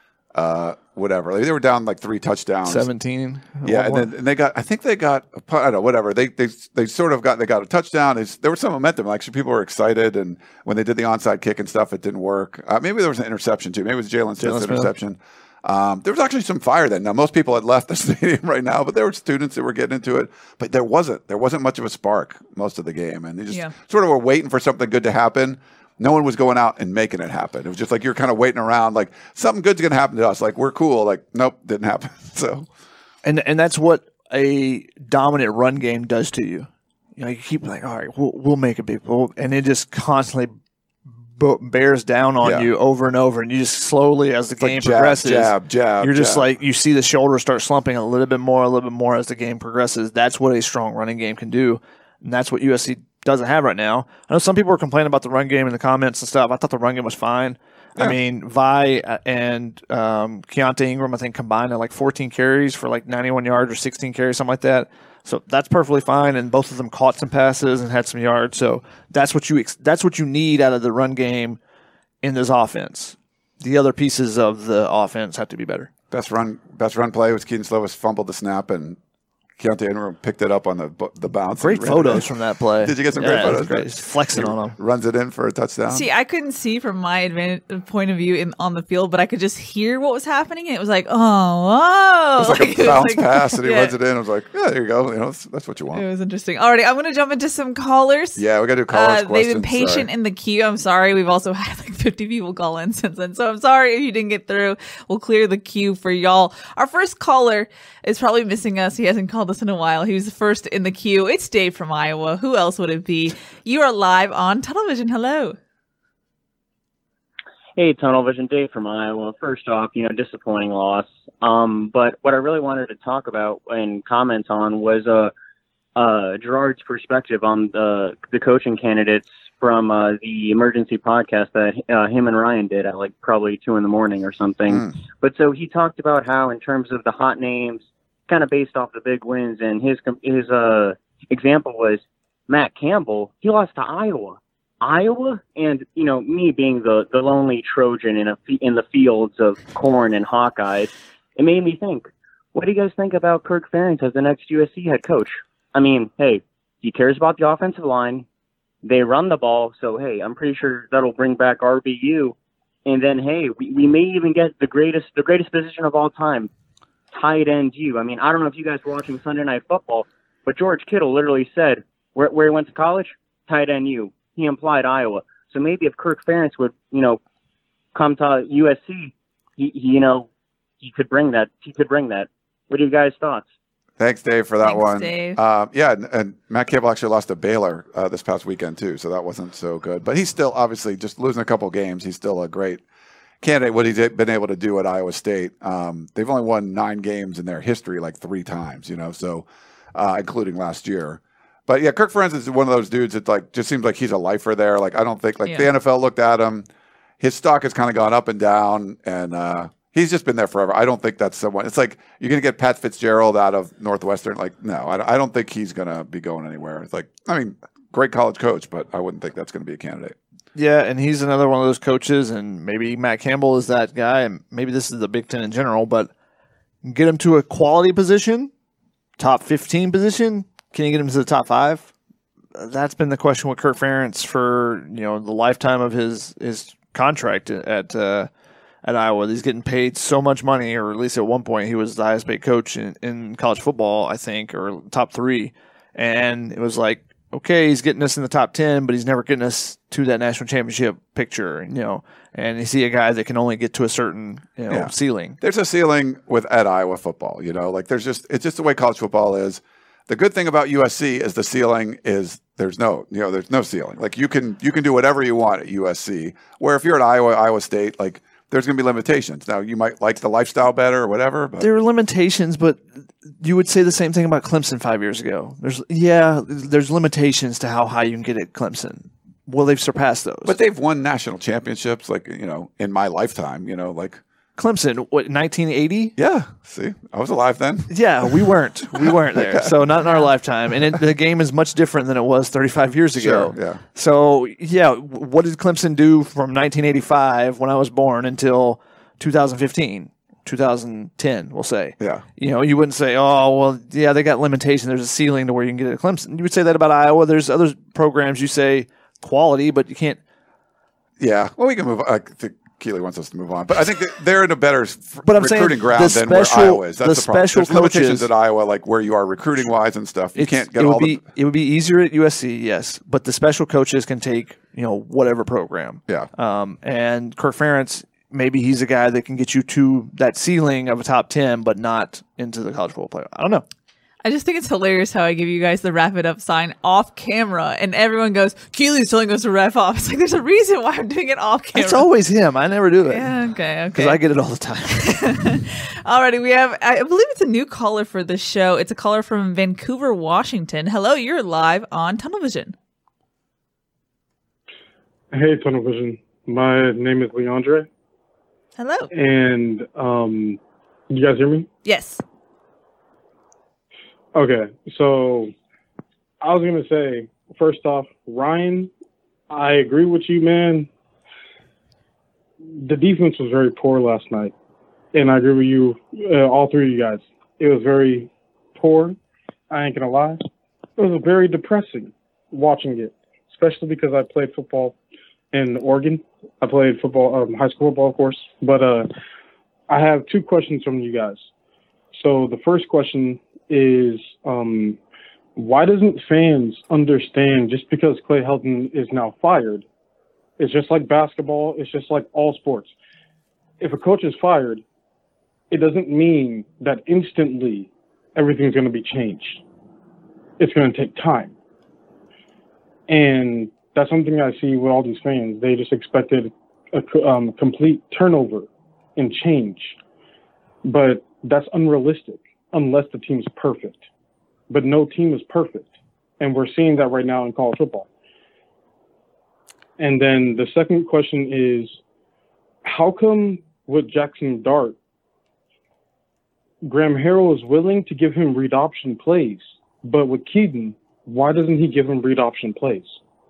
uh, whatever. Like, they were down like three touchdowns. Seventeen. Yeah, and then and they got. I think they got. I don't know. Whatever. They they they sort of got. They got a touchdown. It's, there was some momentum. Like, so people were excited, and when they did the onside kick and stuff, it didn't work. Uh, maybe there was an interception too. Maybe it was Jalen Smith's interception. Um, there was actually some fire then. Now, most people had left the stadium right now, but there were students that were getting into it. But there wasn't. There wasn't much of a spark most of the game. And they just Yeah. sort of were waiting for something good to happen. No one was going out and making it happen. It was just like you're kind of waiting around, like something good's going to happen to us. Like, we're cool. Like, nope, didn't happen. So, And and that's what a dominant run game does to you. You know, you keep like, all right, we'll, we'll make a big pull, and it just constantly b- bears down on Yeah. you over and over, and you just slowly, as the it's like game jab, progresses, jab, jab. you're just jab. like, you see the shoulders start slumping a little bit more, a little bit more as the game progresses. That's what a strong running game can do, and that's what U S C doesn't have right now. I know some people were complaining about the run game in the comments and stuff. I thought the run game was fine. Yeah. I mean, Vi and um, Keontae Ingram, I think, combined at like fourteen carries for like ninety-one yards or sixteen carries, something like that. So that's perfectly fine, and both of them caught some passes and had some yards. So that's what you ex- that's what you need out of the run game in this offense. The other pieces of the offense have to be better. Best run, best run play was Keaton Slovis fumbled the snap and Keontae Ingram picked it up on the bu- the bounce. Great and ran it photos in. from that play. Did you get some Yeah, great it was photos? Great. He's flexing on them. Runs it in for a touchdown. See, I couldn't see from my advan- point of view in on the field, but I could just hear what was happening, and it was like, oh, whoa! It's like Like, a it was bounce like- pass, and he yeah, runs it in. I was like, yeah, there you go. You know, that's, that's what you It want. was interesting. Alrighty, I'm gonna jump into some callers. Yeah, we got to do callers Uh, they've questions. been patient Sorry. in the queue. I'm sorry. We've also had like fifty people call in since then. So I'm sorry if you didn't get through. We'll clear the queue for y'all. Our first caller is probably missing us. He hasn't called us in a while. He was the first in the queue. It's Dave from Iowa. Who else would it be? You are live on Tunnel Vision. Hello. Hey, Tunnel Vision, Dave from Iowa. First off, you know, disappointing loss. Um, but what I really wanted to talk about and comment on was uh, uh, Gerard's perspective on the the coaching candidates from uh, the emergency podcast that uh, him and Ryan did at like probably two in the morning or something. Mm. But so he talked about how, in terms of the hot names, kind of based off the big wins, and his his uh, example was Matt Campbell. He lost to Iowa. Iowa, and you know, me being the, the lonely Trojan in a in the fields of corn and Hawkeyes, it made me think. What do you guys think about Kirk Ferentz as the next U S C head coach? I mean, hey, he cares about the offensive line. They run the ball, so hey, I'm pretty sure that'll bring back R B U. And then hey, we, we may even get the greatest the greatest position of all time, tight end U. I mean, I don't know if you guys were watching Sunday Night Football, but George Kittle literally said where where he went to college, tight end U. He implied Iowa. So maybe if Kirk Ferentz would, you know, come to U S C, he, he you know, he could bring that. He could bring that. What are you guys' thoughts? Thanks, Dave, for that Thanks, one. Dave. Um, yeah, and, and Matt Campbell actually lost to Baylor uh, this past weekend, too, so that wasn't so good. But he's still, obviously, just losing a couple games, he's still a great candidate, what he's been able to do at Iowa State. Um, they've only won nine games in their history, like three times, you know, so uh, including last year. But, yeah, Kirk Ferentz is one of those dudes that, like, just seems like he's a lifer there. Like, I don't think, like, Yeah. the N F L looked at him. His stock has kind of gone up and down, and uh, he's just been there forever. I don't think that's someone. It's like you're going to get Pat Fitzgerald out of Northwestern. Like, no, I, I don't think he's going to be going anywhere. It's like, I mean, great college coach, but I wouldn't think that's going to be a candidate. Yeah, and he's another one of those coaches, and maybe Matt Campbell is that guy, and maybe this is the Big Ten in general, but get him to a quality position, top fifteen position. Can you get him to the top five? That's been the question with Kirk Ferentz for, you know, the lifetime of his his contract at uh, at Iowa. He's getting paid so much money, or at least at one point he was the highest paid coach in, in college football, I think, or top three. And it was like, okay, he's getting us in the top ten, but he's never getting us to that national championship picture, you know. And you see a guy that can only get to a certain, you know, Yeah. ceiling. There's a ceiling with at Iowa football, you know, like there's just, it's just the way college football is. The good thing about U S C is the ceiling is there's no, you know, there's no ceiling. Like you can, you can do whatever you want at U S C, where if you're at Iowa, Iowa State, like there's going to be limitations. Now you might like the lifestyle better or whatever, but There are limitations, but you would say the same thing about Clemson five years ago. There's yeah, there's limitations to how high you can get at Clemson. Well, they've surpassed those. But they've won national championships, like, you know, in my lifetime, you know, like, Clemson, what, nineteen eighty? yeah, see, I was alive then. Yeah, we weren't. We weren't there. So not in our lifetime. And it, the game is much different than it was thirty-five years ago. Sure, yeah. So, yeah, w- what did Clemson do from nineteen eighty-five when I was born until two thousand fifteen, two thousand ten, we'll say? Yeah. You know, you wouldn't say, oh, well, yeah, they got limitations. There's a ceiling to where you can get at Clemson. You would say that about Iowa. There's other programs you say quality, but you can't. Yeah. Well, we can move. Uh, to, Keely wants us to move on. But I think that they're in a better f- But I'm recruiting saying ground the than where special- Iowa is. That's the the, problem. special There's limitations coaches- at Iowa, like where you are recruiting wise and stuff. You It's- can't get it would all be, the. It would be easier at U S C, yes, but the special coaches can take you know whatever program. Yeah. Um, and Kirk Ferentz, maybe he's a guy that can get you to that ceiling of a top ten, but not into the college football playoff. I don't know. I just think it's hilarious how I give you guys the wrap it up sign off camera, and everyone goes, Keely's telling us to wrap off. It's like, there's a reason why I'm doing it off camera. It's always him. I never do it. Yeah, okay, Because okay. I get it all the time. Alrighty, we have, I believe it's a new caller for the show. It's a caller from Vancouver, Washington. Hello, you're live on Tunnel Vision. Hey, Tunnel Vision. My name is Leandre, Hello. and um, you guys hear me? Yes. Okay, so I was gonna say, first off, Ryan, I agree with you, man. The defense was very poor last night, and I agree with you, uh, all three of you guys. It was very poor. I ain't gonna lie. It was very depressing watching it, especially because I played football in Oregon. I played football, um, high school football, of course. But uh, I have two questions from you guys. So the first question is, um, why doesn't fans understand just because Clay Helton is now fired? It's just like basketball. It's just like all sports. If a coach is fired, it doesn't mean that instantly everything's going to be changed. It's going to take time. And that's something I see with all these fans. They just expected a um, complete turnover and change. But that's unrealistic unless the team's perfect. But no team is perfect. And we're seeing that right now in college football. And then the second question is, how come with Jackson Dart, Graham Harrell is willing to give him read option plays, but with Keaton, why doesn't he give him read option plays?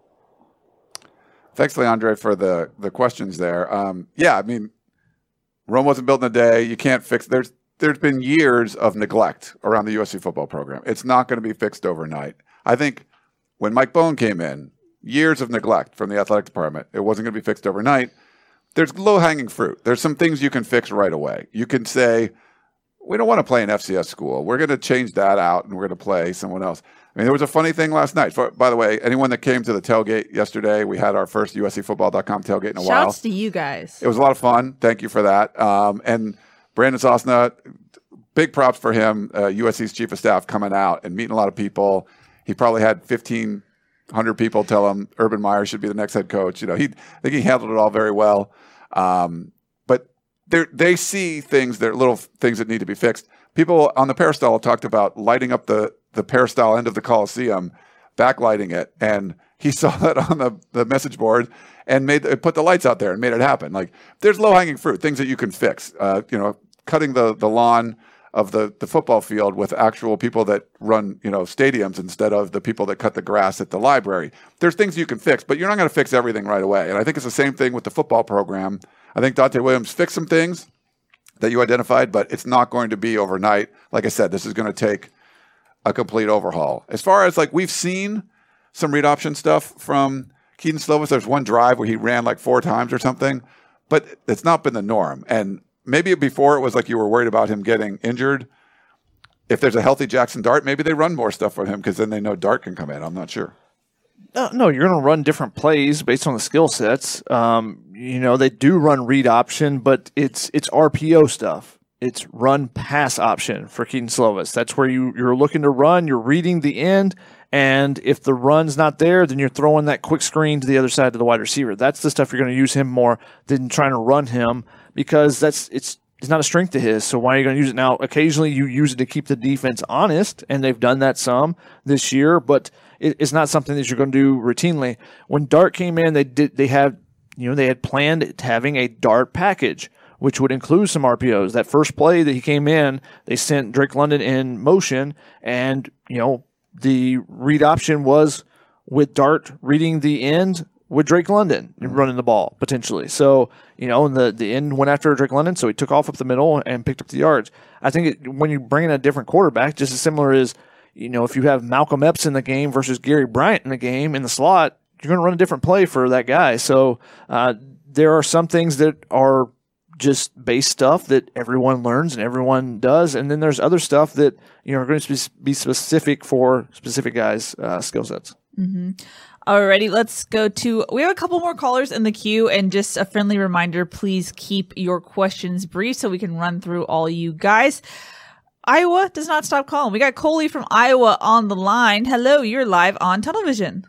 Thanks, Leandre, for the, the questions there. Um, yeah, I mean, Rome wasn't built in a day. You can't fix there's there's been years of neglect around the U S C football program. It's not going to be fixed overnight. I think when Mike Bohn came in, years of neglect from the athletic department. It wasn't going to be fixed overnight. There's low-hanging fruit. There's some things you can fix right away. You can say, we don't want to play an F C S school. We're going to change that out, and we're going to play someone else. I mean, there was a funny thing last night. For, by the way, anyone that came to the tailgate yesterday, we had our first U S C football dot com tailgate in a while. Shouts to you guys. It was a lot of fun. Thank you for that. Um, and Brandon Sosna, big props for him, uh, U S C's chief of staff, coming out and meeting a lot of people. He probably had fifteen hundred people tell him Urban Meyer should be the next head coach. You know, he I think he handled it all very well. Um, but they see things, they're little things that need to be fixed. People on the peristyle talked about lighting up the, the peristyle end of the Coliseum, backlighting it, and he saw that on the, the message board and made put the lights out there and made it happen. Like, there's low-hanging fruit, things that you can fix. Uh, you know, cutting the, the lawn of the, the football field with actual people that run, you know, stadiums instead of the people that cut the grass at the library. There's things you can fix, but you're not going to fix everything right away. And I think it's the same thing with the football program. I think Dante Williams fixed some things that you identified, but it's not going to be overnight. Like I said, this is going to take a complete overhaul. As far as, like, we've seen some read option stuff from Keaton Slovis. There's one drive where he ran like four times or something, but it's not been the norm. And maybe before it was like you were worried about him getting injured. If there's a healthy Jackson Dart, maybe they run more stuff for him because then they know Dart can come in. I'm not sure. No, no, you're going to run different plays based on the skill sets. Um, you know, they do run read option, but it's it's R P O stuff. It's run pass option for Keaton Slovis. That's where you, you're looking to run. You're reading the end, and if the run's not there, then you're throwing that quick screen to the other side to the wide receiver. That's the stuff you're going to use him more than trying to run him, because that's it's it's not a strength of his. So why are you going to use it now? Occasionally you use it to keep the defense honest, and they've done that some this year, but it, it's not something that you're going to do routinely. When Dart came in, they did they have you know they had planned having a Dart package, which would include some R P Os. That first play that he came in, they sent Drake London in motion, and you know the read option was with Dart reading the end with Drake London and running the ball potentially. So, you know, and the, the end went after Drake London, so he took off up the middle and picked up the yards. I think it, when you bring in a different quarterback, just as similar as, you know, if you have Malcolm Epps in the game versus Gary Bryant in the game in the slot, you're going to run a different play for that guy. So uh, there are some things that are just base stuff that everyone learns and everyone does, and then there's other stuff that you know are going to be specific for specific guys' uh, skill sets. Mm-hmm. Alrighty, let's go to, we have a couple more callers in the queue, and just a friendly reminder, please keep your questions brief so we can run through all you guys. Iowa does not stop calling. We got Coley from Iowa on the line. Hello, you're live on Tunnel Vision.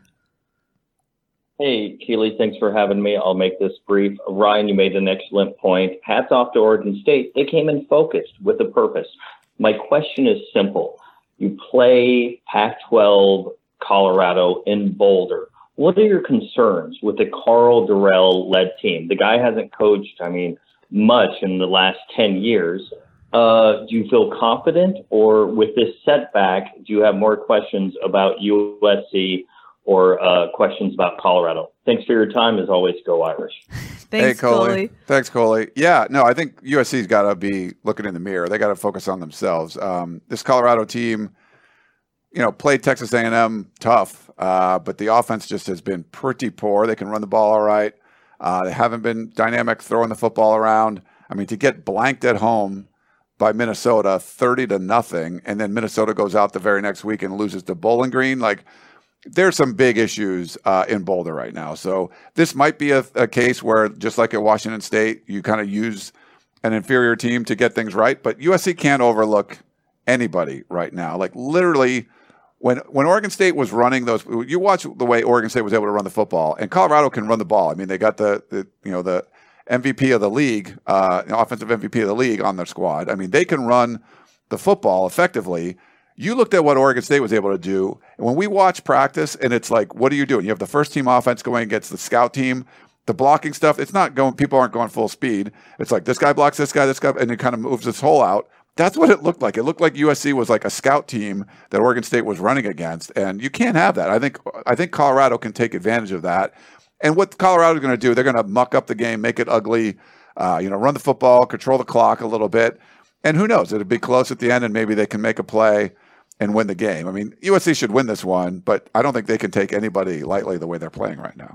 Hey, Keely, thanks for having me. I'll make this brief. Ryan, you made an excellent point. Hats off to Oregon State. They came in focused with a purpose. My question is simple. You play Pac twelve Colorado in Boulder. What are your concerns with the Karl Dorrell-led team? The guy hasn't coached, I mean, much in the last ten years. Uh, do you feel confident, or with this setback, do you have more questions about U S C or uh, questions about Colorado? Thanks for your time. As always, go Irish. Thanks, hey, Coley. Coley. Thanks, Coley. Yeah, no, I think U S C's got to be looking in the mirror. They got to focus on themselves. Um, this Colorado team, you know, played Texas A and M tough, uh, but the offense just has been pretty poor. They can run the ball all right. Uh, they haven't been dynamic throwing the football around. I mean, to get blanked at home by Minnesota, thirty to nothing, and then Minnesota goes out the very next week and loses to Bowling Green, like, there's some big issues uh, in Boulder right now. So this might be a, a case where, just like at Washington State, you kind of use an inferior team to get things right. But U S C can't overlook anybody right now. Like, literally, when when Oregon State was running those, you watch the way Oregon State was able to run the football, and Colorado can run the ball. I mean, they got the, the you know the M V P of the league, uh, offensive M V P of the league on their squad. I mean, they can run the football effectively. You looked at what Oregon State was able to do, and when we watch practice, and it's like, what are you doing? You have the first team offense going against the scout team, the blocking stuff. It's not going. People aren't going full speed. It's like this guy blocks this guy, this guy, and it kind of moves this hole out. That's what it looked like. It looked like U S C was like a scout team that Oregon State was running against, and you can't have that. I think I think Colorado can take advantage of that. And what Colorado is going to do, they're going to muck up the game, make it ugly, uh, you know, run the football, control the clock a little bit, and who knows? It'll be close at the end, and maybe they can make a play and win the game. I mean, U S C should win this one, but I don't think they can take anybody lightly the way they're playing right now.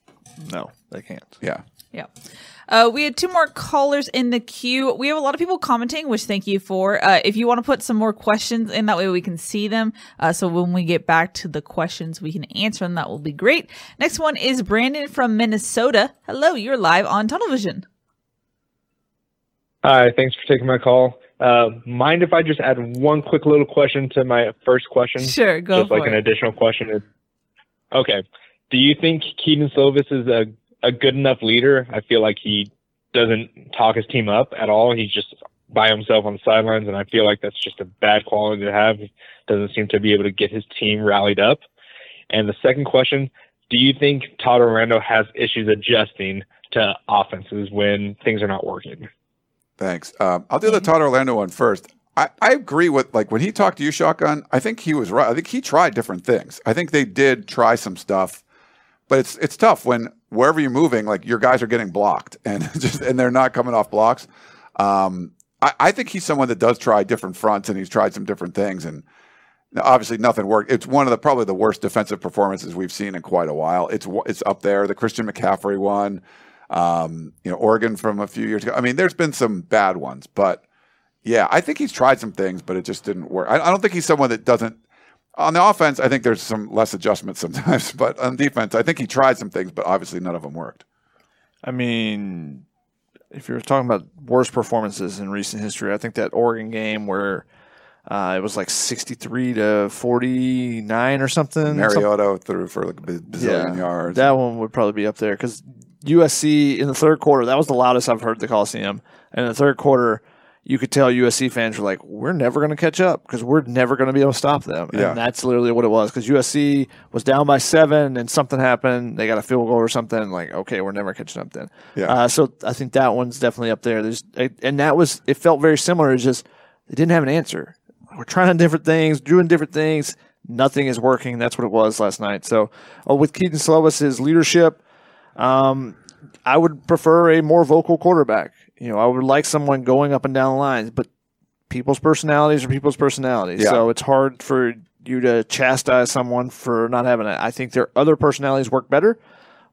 No, they can't. Yeah. Yeah. Uh, we had two more callers in the queue. We have a lot of people commenting, which thank you for. Uh, if you want to put some more questions in, that way we can see them. Uh, so when we get back to the questions, we can answer them. That will be great. Next one is Brandon from Minnesota. Hello, you're live on Tunnel Vision. Hi, thanks for taking my call. Uh, mind if I just add one quick little question to my first question? Sure, go Just for like it. an additional question. Okay. Do you think Keaton Slovis is a, a good enough leader? I feel like he doesn't talk his team up at all. He's just by himself on the sidelines, and I feel like that's just a bad quality to have. He doesn't seem to be able to get his team rallied up. And the second question, do you think Todd Orlando has issues adjusting to offenses when things are not working? Thanks. Um, I'll do the Todd Orlando one first. I, I agree with, like, when he talked to you, Shotgun, I think he was right. I think he tried different things. I think they did try some stuff, but it's it's tough when wherever you're moving, like, your guys are getting blocked and just and they're not coming off blocks. Um, I, I think he's someone that does try different fronts, and he's tried some different things, and obviously nothing worked. It's one of the probably the worst defensive performances we've seen in quite a while. It's it's up there. The Christian McCaffrey one. Um, you know, Oregon from a few years ago. I mean, there's been some bad ones, but yeah, I think he's tried some things, but it just didn't work. I, I don't think he's someone that doesn't. On the offense, I think there's some less adjustments sometimes, but on defense, I think he tried some things, but obviously none of them worked. I mean, if you're talking about worst performances in recent history, I think that Oregon game where uh, it was like sixty-three to forty-nine or something. Mariota threw for like a bazillion yeah, yards. That one would probably be up there because U S C in the third quarter, that was the loudest I've heard at the Coliseum. And in the third quarter, you could tell U S C fans were like, we're never going to catch up because we're never going to be able to stop them. Yeah. And that's literally what it was because U S C was down by seven and something happened. They got a field goal or something. Like, okay, we're never catching up then. Yeah. Uh, so I think that one's definitely up there. There's, and that was, it felt very similar. It's just, they didn't have an answer. We're trying different things, doing different things. Nothing is working. That's what it was last night. So uh, with Keaton Slovis, his leadership, um, I would prefer a more vocal quarterback. You know, I would like someone going up and down the lines, but people's personalities are people's personalities. Yeah. So it's hard for you to chastise someone for not having it. I think their other personalities work better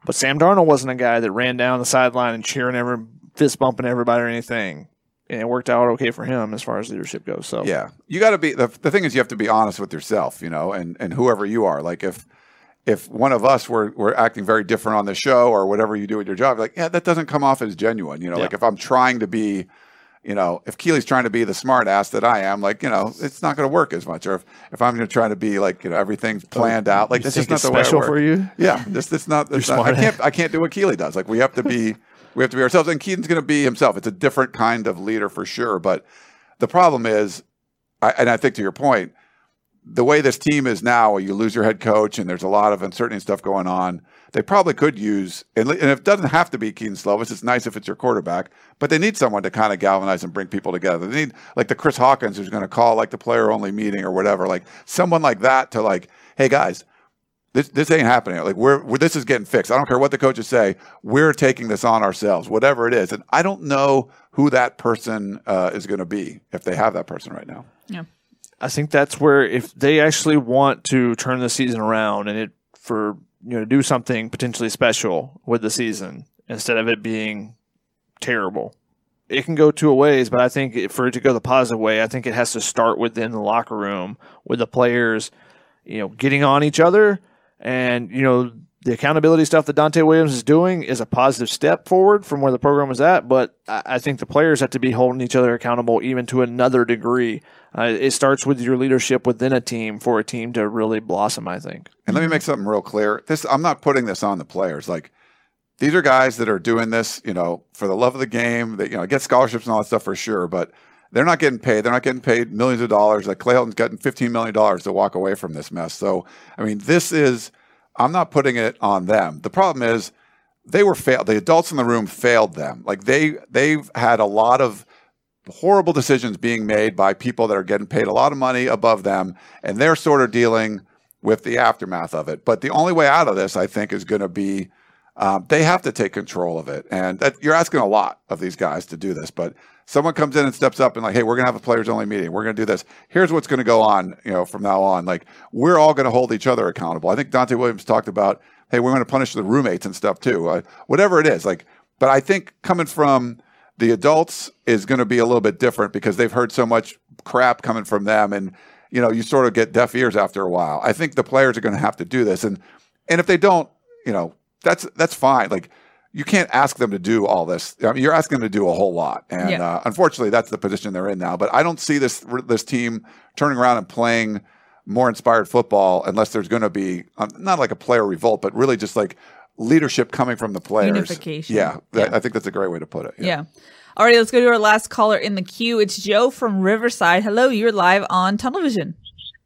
But Sam Darnold wasn't a guy that ran down the sideline and cheering, every, fist bumping everybody or anything. And it worked out okay for him as far as leadership goes. So yeah, you got to be the, the thing is you have to be honest with yourself, you know, and, and whoever you are. Like if if one of us were were acting very different on the show or whatever you do with your job, like yeah, that doesn't come off as genuine. You know, yeah. Like if I'm trying to be, you know, if Keely's trying to be the smart ass that I am, like you know, it's not going to work as much. Or if, if I'm trying to be like you know everything's planned out, like you that's just not the special way I work. for you. Yeah, this it's not. It's not I can't I can't do what Keely does. Like we have to be. We have to be ourselves, and Keaton's going to be himself. It's a different kind of leader for sure. But the problem is, I, and I think to your point, the way this team is now, where you lose your head coach and there's a lot of uncertainty and stuff going on, they probably could use, and, and it doesn't have to be Keaton Slovis. It's nice if it's your quarterback, but they need someone to kind of galvanize and bring people together. They need like the Chris Hawkins who's going to call like the player-only meeting or whatever, like someone like that to like, hey guys, This this ain't happening. Like we're, we're this is getting fixed. I don't care what the coaches say. We're taking this on ourselves, whatever it is. And I don't know who that person uh, is going to be if they have that person right now. Yeah, I think that's where if they actually want to turn the season around and it for you know do something potentially special with the season instead of it being terrible, it can go two ways. But I think for it to go the positive way, I think it has to start within the locker room with the players, you know, getting on each other. And, you know, the accountability stuff that Dante Williams is doing is a positive step forward from where the program was at. But I think the players have to be holding each other accountable even to another degree. Uh, it starts with your leadership within a team for a team to really blossom, I think. And let me make something real clear. This I'm not putting this on the players. Like, these are guys that are doing this, you know, for the love of the game. They, you know, get scholarships and all that stuff for sure. But they're not getting paid. They're not getting paid millions of dollars. Like Clay Helton's gotten fifteen million dollars to walk away from this mess. So, I mean, this is, I'm not putting it on them. The problem is they were failed. The adults in the room failed them. Like they, they've had a lot of horrible decisions being made by people that are getting paid a lot of money above them. And they're sort of dealing with the aftermath of it. But the only way out of this, I think, is going to be um, they have to take control of it. And that, you're asking a lot of these guys to do this, but someone comes in and steps up and like, hey, we're going to have a players only meeting. We're going to do this. Here's what's going to go on, you know, from now on. Like, we're all going to hold each other accountable. I think Dante Williams talked about, hey, we're going to punish the roommates and stuff too. Uh, whatever it is. Like, but I think coming from the adults is going to be a little bit different because they've heard so much crap coming from them. And, you know, you sort of get deaf ears after a while. I think the players are going to have to do this. And, and if they don't, you know, that's, that's fine. Like, you can't ask them to do all this. I mean, you're asking them to do a whole lot. And yeah. uh, unfortunately, that's the position they're in now. But I don't see this this team turning around and playing more inspired football unless there's going to be, um, not like a player revolt, but really just like leadership coming from the players. Unification. Yeah, yeah. I think that's a great way to put it. Yeah. yeah. All right, let's go to our last caller in the queue. It's Joe from Riverside. Hello, you're live on Tunnel Vision.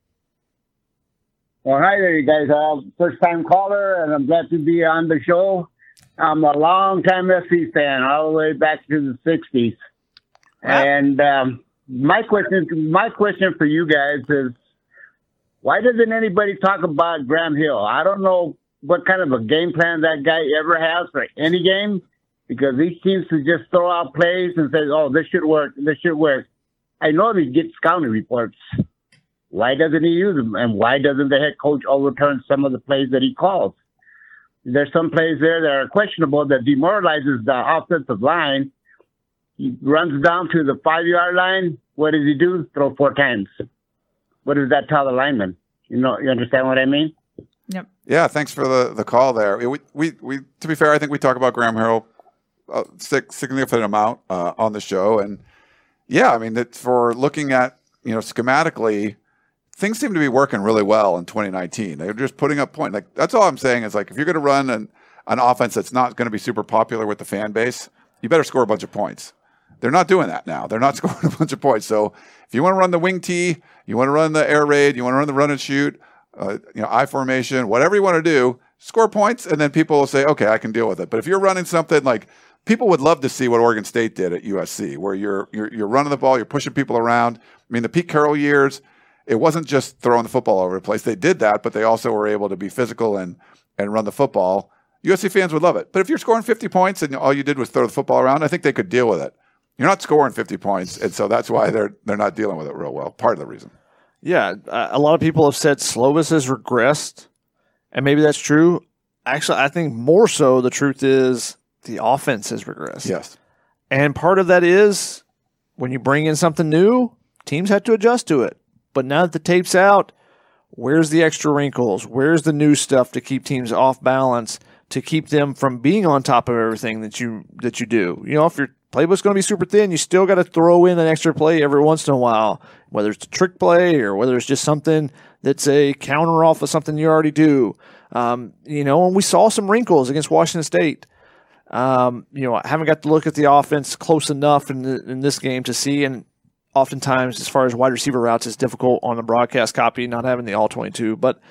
Well, hi there, you guys. Uh, first-time caller, and I'm glad to be on the show. I'm a long-time F C fan, all the way back to the sixties. Wow. And um, my question, my question for you guys is, why doesn't anybody talk about Graham Hill? I don't know what kind of a game plan that guy ever has for any game, because he seems to just throw out plays and say, "Oh, this should work. This should work." I know he gets scouting reports. Why doesn't he use them? And why doesn't the head coach overturn some of the plays that he calls? There's some plays there that are questionable that demoralizes the offensive line. He runs down to the five-yard line. What does he do? Throw four times. What does that tell the lineman? You know, you understand what I mean? Yep. Yeah, thanks for the, the call there. We, we, we, to be fair, I think we talk about Graham Hill a significant amount uh, on the show. And, yeah, I mean, that for looking at, you know, schematically, things seem to be working really well in twenty nineteen. They're just putting up points. Like, that's all I'm saying is, like, if you're going to run an, an offense that's not going to be super popular with the fan base, you better score a bunch of points. They're not doing that now. They're not scoring a bunch of points. So if you want to run the wing tee, you want to run the air raid, you want to run the run and shoot, uh, you know, I formation, whatever you want to do, score points, and then people will say, okay, I can deal with it. But if you're running something like, people would love to see what Oregon State did at U S C, where you're you're, you're running the ball, you're pushing people around. I mean, the Pete Carroll years, it wasn't just throwing the football all over the place. They did that, but they also were able to be physical and and run the football. U S C fans would love it. But if you're scoring fifty points and all you did was throw the football around, I think they could deal with it. You're not scoring fifty points, and so that's why they're they're not dealing with it real well. Part of the reason. Yeah, a lot of people have said Slovis has regressed, and maybe that's true. actually, I think more so the truth is the offense has regressed. Yes. And part of that is when you bring in something new, teams have to adjust to it. But now that the tape's out, where's the extra wrinkles? Where's the new stuff to keep teams off balance, to keep them from being on top of everything that you that you do? You know, if your playbook's going to be super thin, you still got to throw in an extra play every once in a while, whether it's a trick play or whether it's just something that's a counter off of something you already do. Um, you know, and we saw some wrinkles against Washington State. Um, you know, I haven't got to look at the offense close enough in, the, in this game to see, and oftentimes, as far as wide receiver routes, it's difficult on the broadcast copy, not having the all twenty-two. But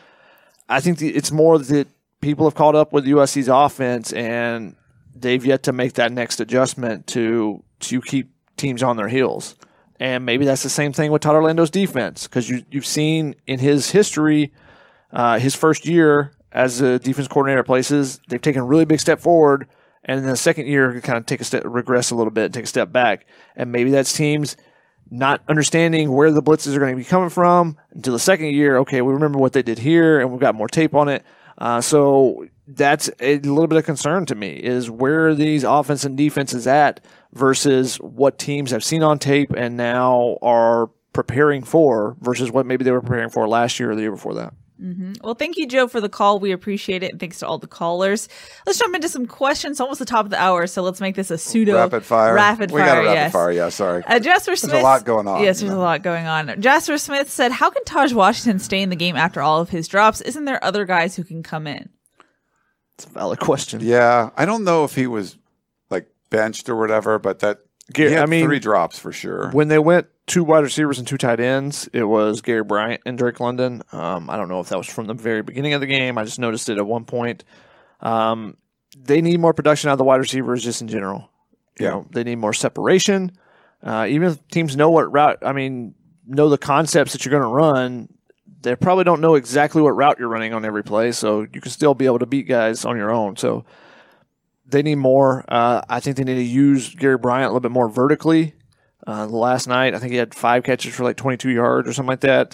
I think the, it's more that people have caught up with U S C's offense, and they've yet to make that next adjustment to to keep teams on their heels. And maybe that's the same thing with Todd Orlando's defense, because you, you've seen in his history, uh, his first year as a defense coordinator places, they've taken a really big step forward, and in the second year, kind of take a step, regress a little bit, take a step back. And maybe that's teams not understanding where the blitzes are going to be coming from until the second year. Okay, we remember what they did here, and we've got more tape on it. Uh, so that's a little bit of concern to me, is where are these offense and defenses at versus what teams have seen on tape and now are preparing for versus what maybe they were preparing for last year or the year before that. Mm-hmm. Well, thank you, Joe, for the call. We appreciate it. And thanks to all the callers. Let's jump into some questions. Almost the top of the hour, so let's make this a pseudo rapid fire. Rapid we fire, got a rapid yes. fire, yeah, sorry. Uh, Jasper Smith. There's a lot going on. Yes, there's a lot going on. Jasper Smith said, how can Taj Washington stay in the game after all of his drops? Isn't there other guys who can come in? It's a valid question. Yeah, I don't know if he was like benched or whatever, but that Gary, he had I mean, three drops for sure. When they went two wide receivers and two tight ends, it was Gary Bryant and Drake London. Um, I don't know if that was from the very beginning of the game. I just noticed it at one point. Um, they need more production out of the wide receivers just in general. You Yeah. know, they need more separation. Uh, even if teams know what route, I mean, know the concepts that you're going to run, they probably don't know exactly what route you're running on every play, so you can still be able to beat guys on your own. So they need more. Uh, I think they need to use Gary Bryant a little bit more vertically. Uh, last night, I think he had five catches for like twenty-two yards or something like that.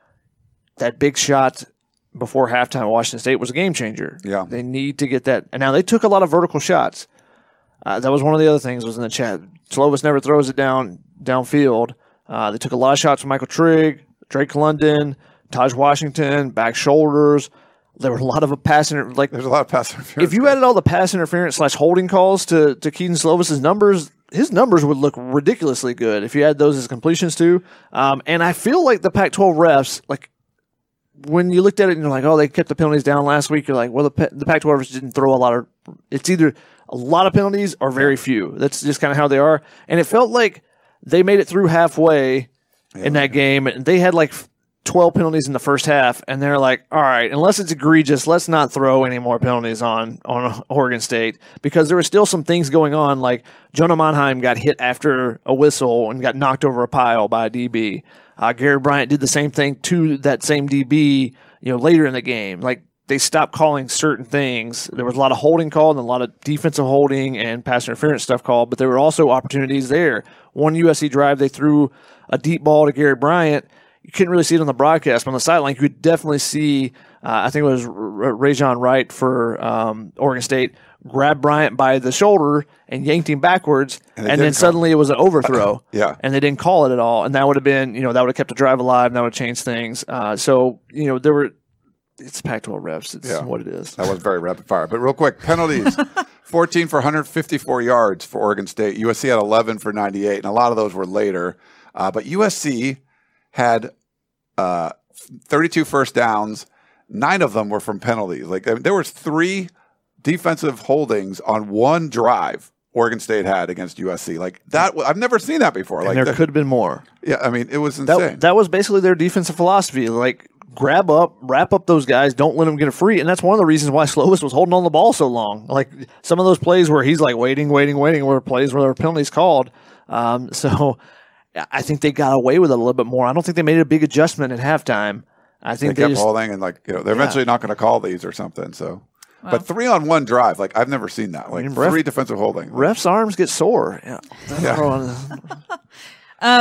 That big shot before halftime at Washington State was a game changer. Yeah. They need to get that. And now they took a lot of vertical shots. Uh, that was one of the other things was in the chat. Slovis never throws it down downfield. Uh, they took a lot of shots from Michael Trigg, Drake London, Taj Washington, back shoulders. There were a lot of a pass inter- like There's a lot of pass interference. if you added all the pass interference slash holding calls to to Keaton Slovis's numbers, his numbers would look ridiculously good if you add those as completions too. Um, and I feel like the Pac twelve refs, like when you looked at it and you're like, oh, they kept the penalties down last week. You're like, well, the the Pac twelve refs didn't throw a lot of. It's either a lot of penalties or very few. That's just kind of how they are. And it felt like they made it through halfway yeah. in that game, and they had like twelve penalties in the first half, and they're like, all right, unless it's egregious, let's not throw any more penalties on, on Oregon State, because there were still some things going on, like Jonah Monheim got hit after a whistle and got knocked over a pile by a D B. Uh, Gary Bryant did the same thing to that same D B, you know, later in the game. Like, they stopped calling certain things. There was a lot of holding called and a lot of defensive holding and pass interference stuff called, but there were also opportunities there. One U S C drive, they threw a deep ball to Gary Bryant. You couldn't really see it on the broadcast, but on the sideline, you could definitely see, uh, I think it was R- Rajon Wright for um, Oregon State, grabbed Bryant by the shoulder and yanked him backwards, and, and then suddenly it was an overthrow. yeah. And they didn't call it at all. And that would have been, you know, that would have kept the drive alive, and that would have changed things. Uh, so, you know, there were, it's Pac twelve refs. It's yeah. what it is. That was very rapid fire. But real quick, penalties. fourteen for one hundred fifty-four yards for Oregon State. U S C had eleven for ninety-eight, and a lot of those were later. Uh, but U S C had uh, thirty-two first downs. Nine of them were from penalties. Like I mean, there was three defensive holdings on one drive Oregon State had against U S C. Like that, I've never seen that before. And like there that, could have been more. Yeah, I mean, it was insane. That, that was basically their defensive philosophy. Like, grab up, wrap up those guys, don't let them get a free. And that's one of the reasons why Slovis was holding on the ball so long. Like, some of those plays where he's like waiting, waiting, waiting, were plays where there were penalties called. Um, so I think they got away with it a little bit more. I don't think they made a big adjustment at halftime. I think they, they kept just, holding and like, you know, they're eventually yeah. not going to call these or something. So, Wow. but three on one drive, like I've never seen that. Like I mean, ref, three defensive holding. Refs' arms get sore. Yeah. yeah. Um,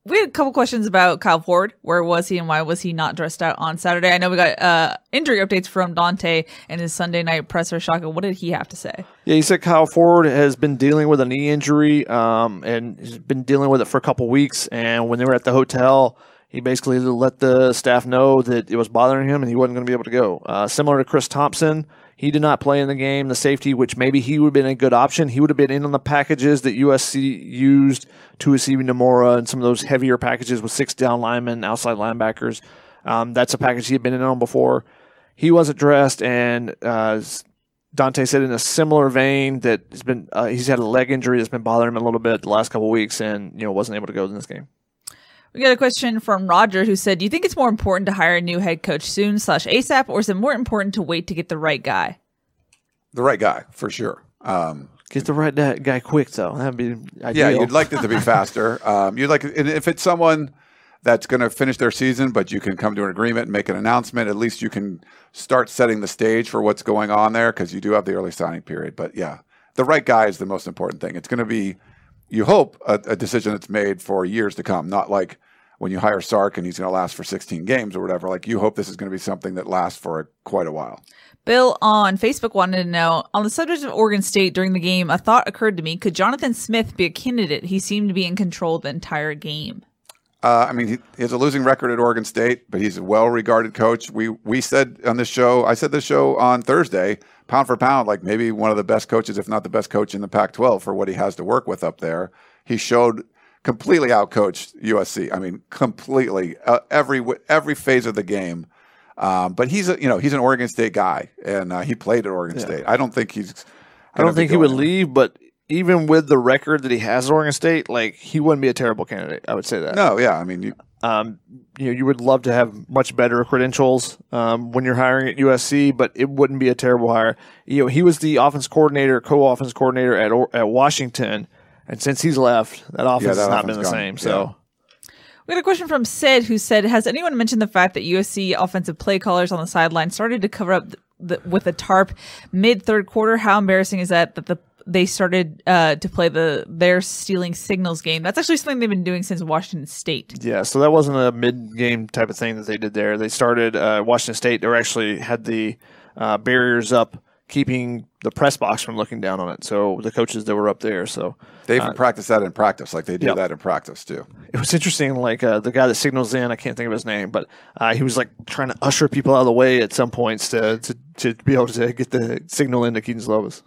we had a couple questions about Kyle Ford. Where was he and why was he not dressed out on Saturday? I know we got uh, injury updates from Dante and his Sunday night presser. Shaka, what did he have to say? Yeah, he said Kyle Ford has been dealing with a knee injury um, and he's been dealing with it for a couple weeks. And when they were at the hotel, he basically let the staff know that it was bothering him and he wasn't going to be able to go. Uh, similar to Chris Thompson, he did not play in the game. The safety, which maybe he would have been a good option, he would have been in on the packages that U S C used to receive Nomura and some of those heavier packages with six down linemen, outside linebackers. Um, that's a package he had been in on before. He wasn't dressed, and uh, Dante said in a similar vein that he's been uh, he's had a leg injury that's been bothering him a little bit the last couple of weeks, and you know wasn't able to go in this game. We got a question from Roger who said, do you think it's more important to hire a new head coach soon slash ASAP, or is it more important to wait to get the right guy? The right guy, for sure. Um, Get the right guy quick, though. That'd be ideal. Yeah, you'd like it to be faster. Um, you'd like, and if it's someone that's going to finish their season, but you can come to an agreement and make an announcement, at least you can start setting the stage for what's going on there because you do have the early signing period. But yeah, the right guy is the most important thing. It's going to be, you hope, a, a decision that's made for years to come, not like when you hire Sark and he's going to last for sixteen games or whatever. Like you hope this is going to be something that lasts for a, quite a while. Bill on Facebook wanted to know, on the subject of Oregon State during the game, a thought occurred to me. Could Jonathan Smith be a candidate? He seemed to be in control the entire game. Uh, I mean, he, he has a losing record at Oregon State, but he's a well-regarded coach. We we said on this show, I said this show on Thursday, pound for pound, like maybe one of the best coaches, if not the best coach in the Pac twelve for what he has to work with up there. He showed completely outcoached U S C. I mean, completely uh, every every phase of the game. Um, but he's a you know he's an Oregon State guy, and uh, he played at Oregon yeah. State. I don't think he's. I don't think he would leave, but even with the record that he has at Oregon State, like he wouldn't be a terrible candidate. I would say that. No, yeah, I mean, you, um, you know, you would love to have much better credentials um, when you're hiring at U S C, but it wouldn't be a terrible hire. You know, he was the offense coordinator, co-offense coordinator at at Washington, and since he's left, that offense yeah, that has not been the gone. same. So. Yeah. We got a question from Sid who said, has anyone mentioned the fact that U S C offensive play callers on the sideline started to cover up the, the, with a tarp mid third quarter? How embarrassing is that that the they started uh, to play the their stealing signals game? That's actually something they've been doing since Washington State. Yeah, so that wasn't a mid-game type of thing that they did there. They started uh, Washington State. They were actually had the uh, barriers up, keeping the press box from looking down on it. So the coaches that were up there, so they even uh, practice that in practice, like they do yep. that in practice too. It was interesting, like uh, the guy that signals in, I can't think of his name, but uh, he was like trying to usher people out of the way at some points to to, to be able to get the signal into Keaton Slovis.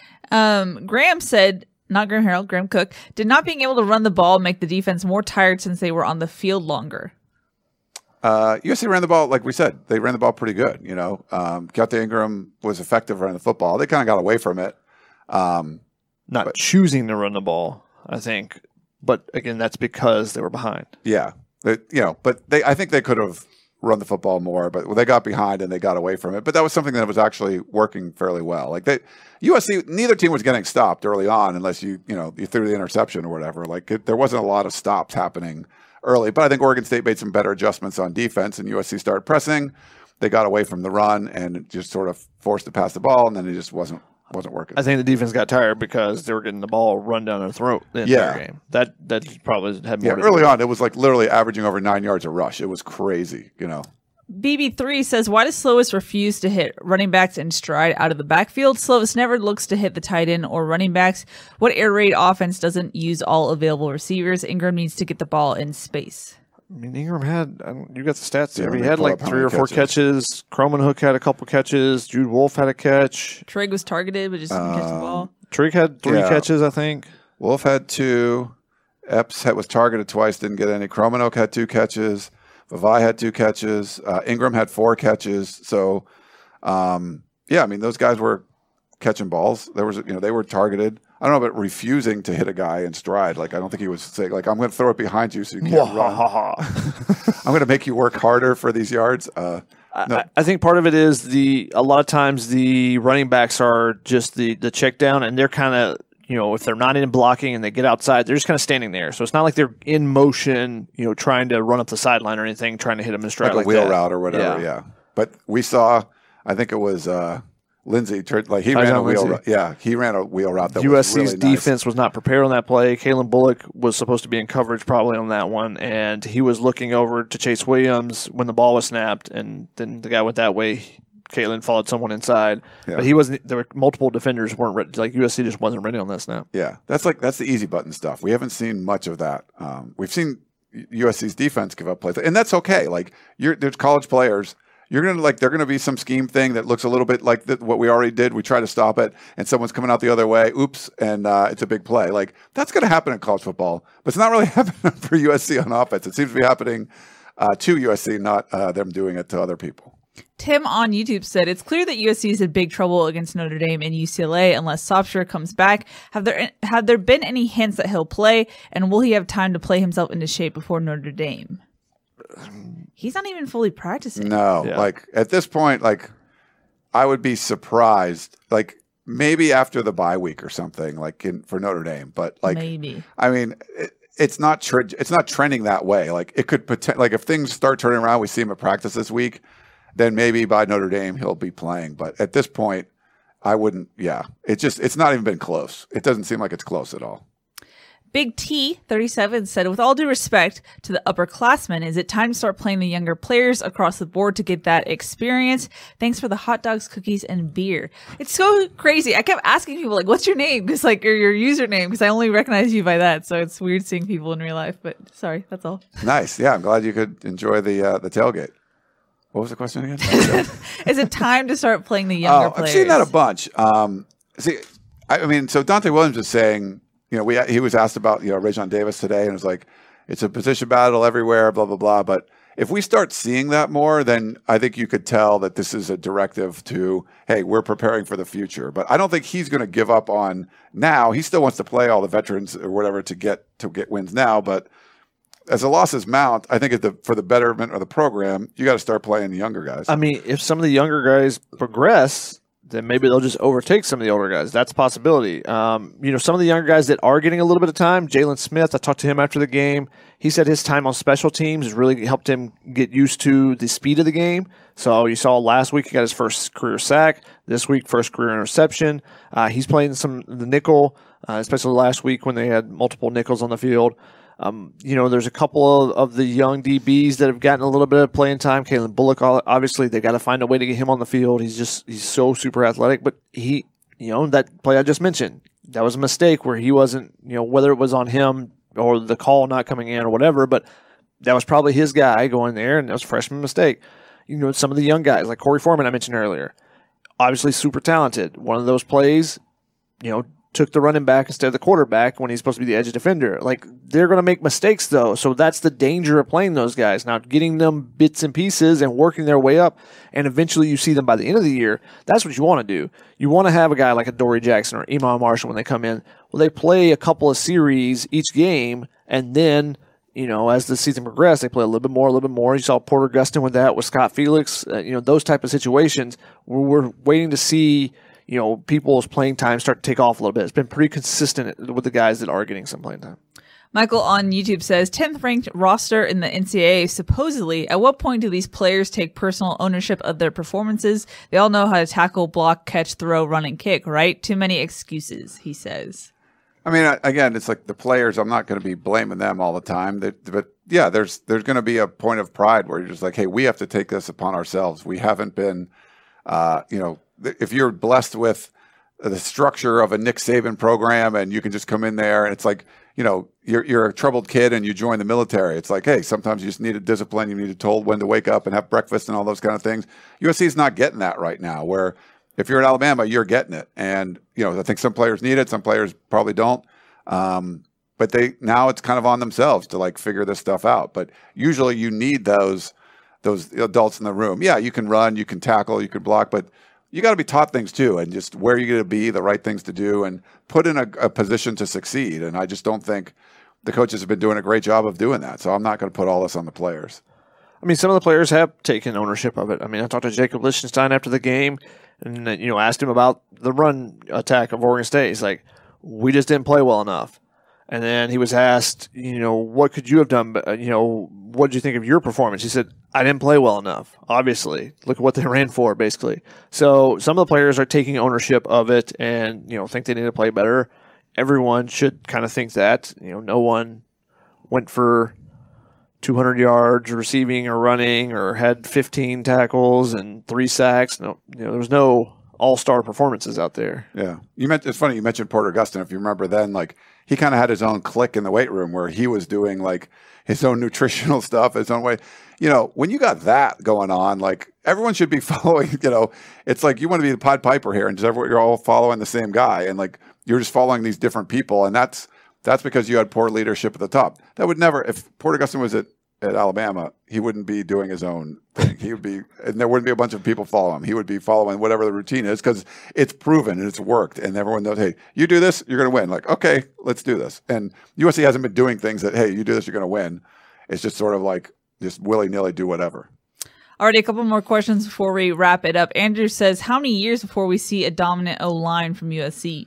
Um, Graham said, not Graham Harrell, Graham Cook, did not being able to run the ball make the defense more tired since they were on the field longer? Uh, U S C ran the ball, like we said, they ran the ball pretty good. You know, um, Keontae Ingram was effective running the football. They kind of got away from it. Um, Not but, choosing to run the ball, I think. But again, that's because they were behind. Yeah. They, you know, but they, I think they could have run the football more, but they got behind and they got away from it. But that was something that was actually working fairly well. Like they, U S C, neither team was getting stopped early on unless you, you know, you threw the interception or whatever. Like it, there wasn't a lot of stops happening early, but I think Oregon State made some better adjustments on defense, and U S C started pressing. They got away from the run and just sort of forced to pass the ball, and then it just wasn't wasn't working. I think the defense got tired because they were getting the ball run down their throat the entire yeah. game. That that probably had more. Yeah, early on, it was like literally averaging over nine yards a rush. It was crazy, you know. B B three says, why does Slovis refuse to hit running backs in stride out of the backfield? Slovis never looks to hit the tight end or running backs. What air raid offense doesn't use all available receivers? Ingram needs to get the ball in space. I mean, Ingram had, you got the stats there. Yeah, he had like three or four catches. catches. Croman Hook had a couple catches. Jude Wolf had a catch. Trigg was targeted, but just didn't um, catch the ball. Trigg had three yeah. catches, I think. Wolf had two. Epps had, was targeted twice, didn't get any. Croman Hook had two catches. Vavai had two catches. Uh, Ingram had four catches. So, um, yeah, I mean, those guys were catching balls. There was, you know, they were targeted. I don't know about refusing to hit a guy in stride. Like, I don't think he was saying, like, I'm going to throw it behind you so you can't run. I'm going to make you work harder for these yards. Uh, no. I, I think part of it is the, a lot of times the running backs are just the, the check down, and they're kind of, you know, if they're not in blocking and they get outside, they're just kind of standing there. So it's not like they're in motion, you know, trying to run up the sideline or anything, trying to hit them in stride like, like a wheel that. route or whatever, yeah. yeah. But we saw, I think it was uh, Lindsey, like he Tyjon ran a wheel. Lindsey. Yeah, he ran a wheel route. That U S C's was really defense nice. was not prepared on that play. Kalen Bullock was supposed to be in coverage probably on that one, and he was looking over to Chase Williams when the ball was snapped, and then the guy went that way. Kalen followed someone inside, Yeah. but he wasn't. There were multiple defenders weren't ready. Like U S C just wasn't ready on that snap. Yeah, that's like that's the easy button stuff. We haven't seen much of that. Um, we've seen U S C's defense give up plays, and that's okay. Like you're, there's college players. You're gonna like they're gonna be some scheme thing that looks a little bit like the, what we already did. We try to stop it, and someone's coming out the other way. Oops, and uh, it's a big play. Like that's gonna happen in college football, but it's not really happening for U S C on offense. It seems to be happening uh, to U S C, not uh, them doing it to other people. Tim on YouTube said, it's clear that U S C is in big trouble against Notre Dame and U C L A unless Sopsher comes back. Have there have there been any hints that he'll play, and will he have time to play himself into shape before Notre Dame? He's not even fully practicing. No, Yeah. like at this point, like I would be surprised, like maybe after the bye week or something, like in, for Notre Dame. But like, Maybe. I mean, it, it's not tre- it's not trending that way. Like it could poten- like if things start turning around, we see him at practice this week, then maybe by Notre Dame he'll be playing. But at this point, I wouldn't. Yeah, it's just it's not even been close. It doesn't seem like it's close at all. Big T thirty-seven said, with all due respect to the upperclassmen, is it time to start playing the younger players across the board to get that experience? Thanks for the hot dogs, cookies, and beer. It's so crazy. I kept asking people, like, what's your name? Because, like, or your username, because I only recognize you by that. So it's weird seeing people in real life. But sorry, that's all. Nice. Yeah, I'm glad you could enjoy the uh, the tailgate. What was the question again? Is it time to start playing the younger oh, players? I've seen that a bunch. Um, see, I, I mean, so Dante Williams is saying, you know, we he was asked about, you know, Rajon Davis today, and it was like, it's a position battle everywhere, blah, blah, blah. But if we start seeing that more, then I think you could tell that this is a directive to, hey, we're preparing for the future. But I don't think he's going to give up on now. He still wants to play all the veterans or whatever to get to get wins now. But as the losses mount, I think at the, for the betterment of the program, you got to start playing the younger guys. I mean, if some of the younger guys progress, then maybe they'll just overtake some of the older guys. That's a possibility. Um, you know, some of the younger guys that are getting a little bit of time, Jalen Smith, I talked to him after the game. He said his time on special teams has really helped him get used to the speed of the game. So you saw last week he got his first career sack. This week, first career interception. Uh, he's playing some the nickel, uh, especially last week when they had multiple nickels on the field. Um, you know, there's a couple of, of the young D Bs that have gotten a little bit of playing time. Kalen Bullock, obviously, they got to find a way to get him on the field. He's just he's so super athletic. But he, you know, that play I just mentioned, that was a mistake where he wasn't, you know, whether it was on him or the call not coming in or whatever, but that was probably his guy going there, and that was a freshman mistake. You know, some of the young guys, like Corey Foreman I mentioned earlier, obviously super talented. One of those plays, you know, took the running back instead of the quarterback when he's supposed to be the edge defender. Like, they're going to make mistakes, though, so that's the danger of playing those guys. Now, getting them bits and pieces and working their way up, and eventually you see them by the end of the year, that's what you want to do. You want to have a guy like a Dory Jackson or Iman Marshall when they come in. Well, they play a couple of series each game, and then, you know, as the season progressed, they play a little bit more, a little bit more. You saw Porter Gustin with that, with Scott Felix, uh, you know, those type of situations where we're waiting to see, you know, people's playing time start to take off a little bit. It's been pretty consistent with the guys that are getting some playing time. Michael on YouTube says, tenth ranked roster in the N C double A, supposedly. At what point do these players take personal ownership of their performances? They all know how to tackle, block, catch, throw, run, and kick, right? Too many excuses, he says. I mean, again, it's like the players, I'm not going to be blaming them all the time. They, but yeah, there's there's going to be a point of pride where you're just like, hey, we have to take this upon ourselves. We haven't been, uh, you know, if you're blessed with the structure of a Nick Saban program and you can just come in there and it's like, you know, you're you're a troubled kid and you join the military. It's like, hey, sometimes you just need a discipline. You need to told when to wake up and have breakfast and all those kind of things. U S C is not getting that right now, where if you're in Alabama, you're getting it. And, you know, I think some players need it. Some players probably don't. Um, but they now it's kind of on themselves to like figure this stuff out. But usually you need those those adults in the room. Yeah, you can run, you can tackle, you can block, but you got to be taught things too, and just where you're going to be, the right things to do, and put in a, a position to succeed. And I just don't think the coaches have been doing a great job of doing that. So I'm not going to put all this on the players. I mean, some of the players have taken ownership of it. I mean, I talked to Jacob Lichtenstein after the game and, you know, asked him about the run attack of Oregon State. He's like, we just didn't play well enough. And then he was asked, you know, what could you have done? You know, what did you think of your performance? He said, I didn't play well enough, obviously. Look at what they ran for, basically. So some of the players are taking ownership of it and, you know, think they need to play better. Everyone should kind of think that. You know, no one went for two hundred yards receiving or running or had fifteen tackles and three sacks. No, you know, there was no all-star performances out there. Yeah. You meant, it's funny, you mentioned Porter Gustin. If you remember then, like, he kind of had his own clique in the weight room where he was doing like his own nutritional stuff, his own way. You know, when you got that going on, like everyone should be following, you know, it's like you want to be the Pied Piper here and just everyone, you're all following the same guy. And like, you're just following these different people. And that's, that's because you had poor leadership at the top. That would never, if Porter Gustin was at, at Alabama, he wouldn't be doing his own thing. He would be, and there wouldn't be a bunch of people follow him. He would be following whatever the routine is because it's proven and it's worked. And everyone knows, hey, you do this, you're going to win. Like, okay, let's do this. And U S C hasn't been doing things that, hey, you do this, you're going to win. It's just sort of like just willy-nilly do whatever. Alrighty, a couple more questions before we wrap it up. Andrew says, how many years before we see a dominant O-line from U S C?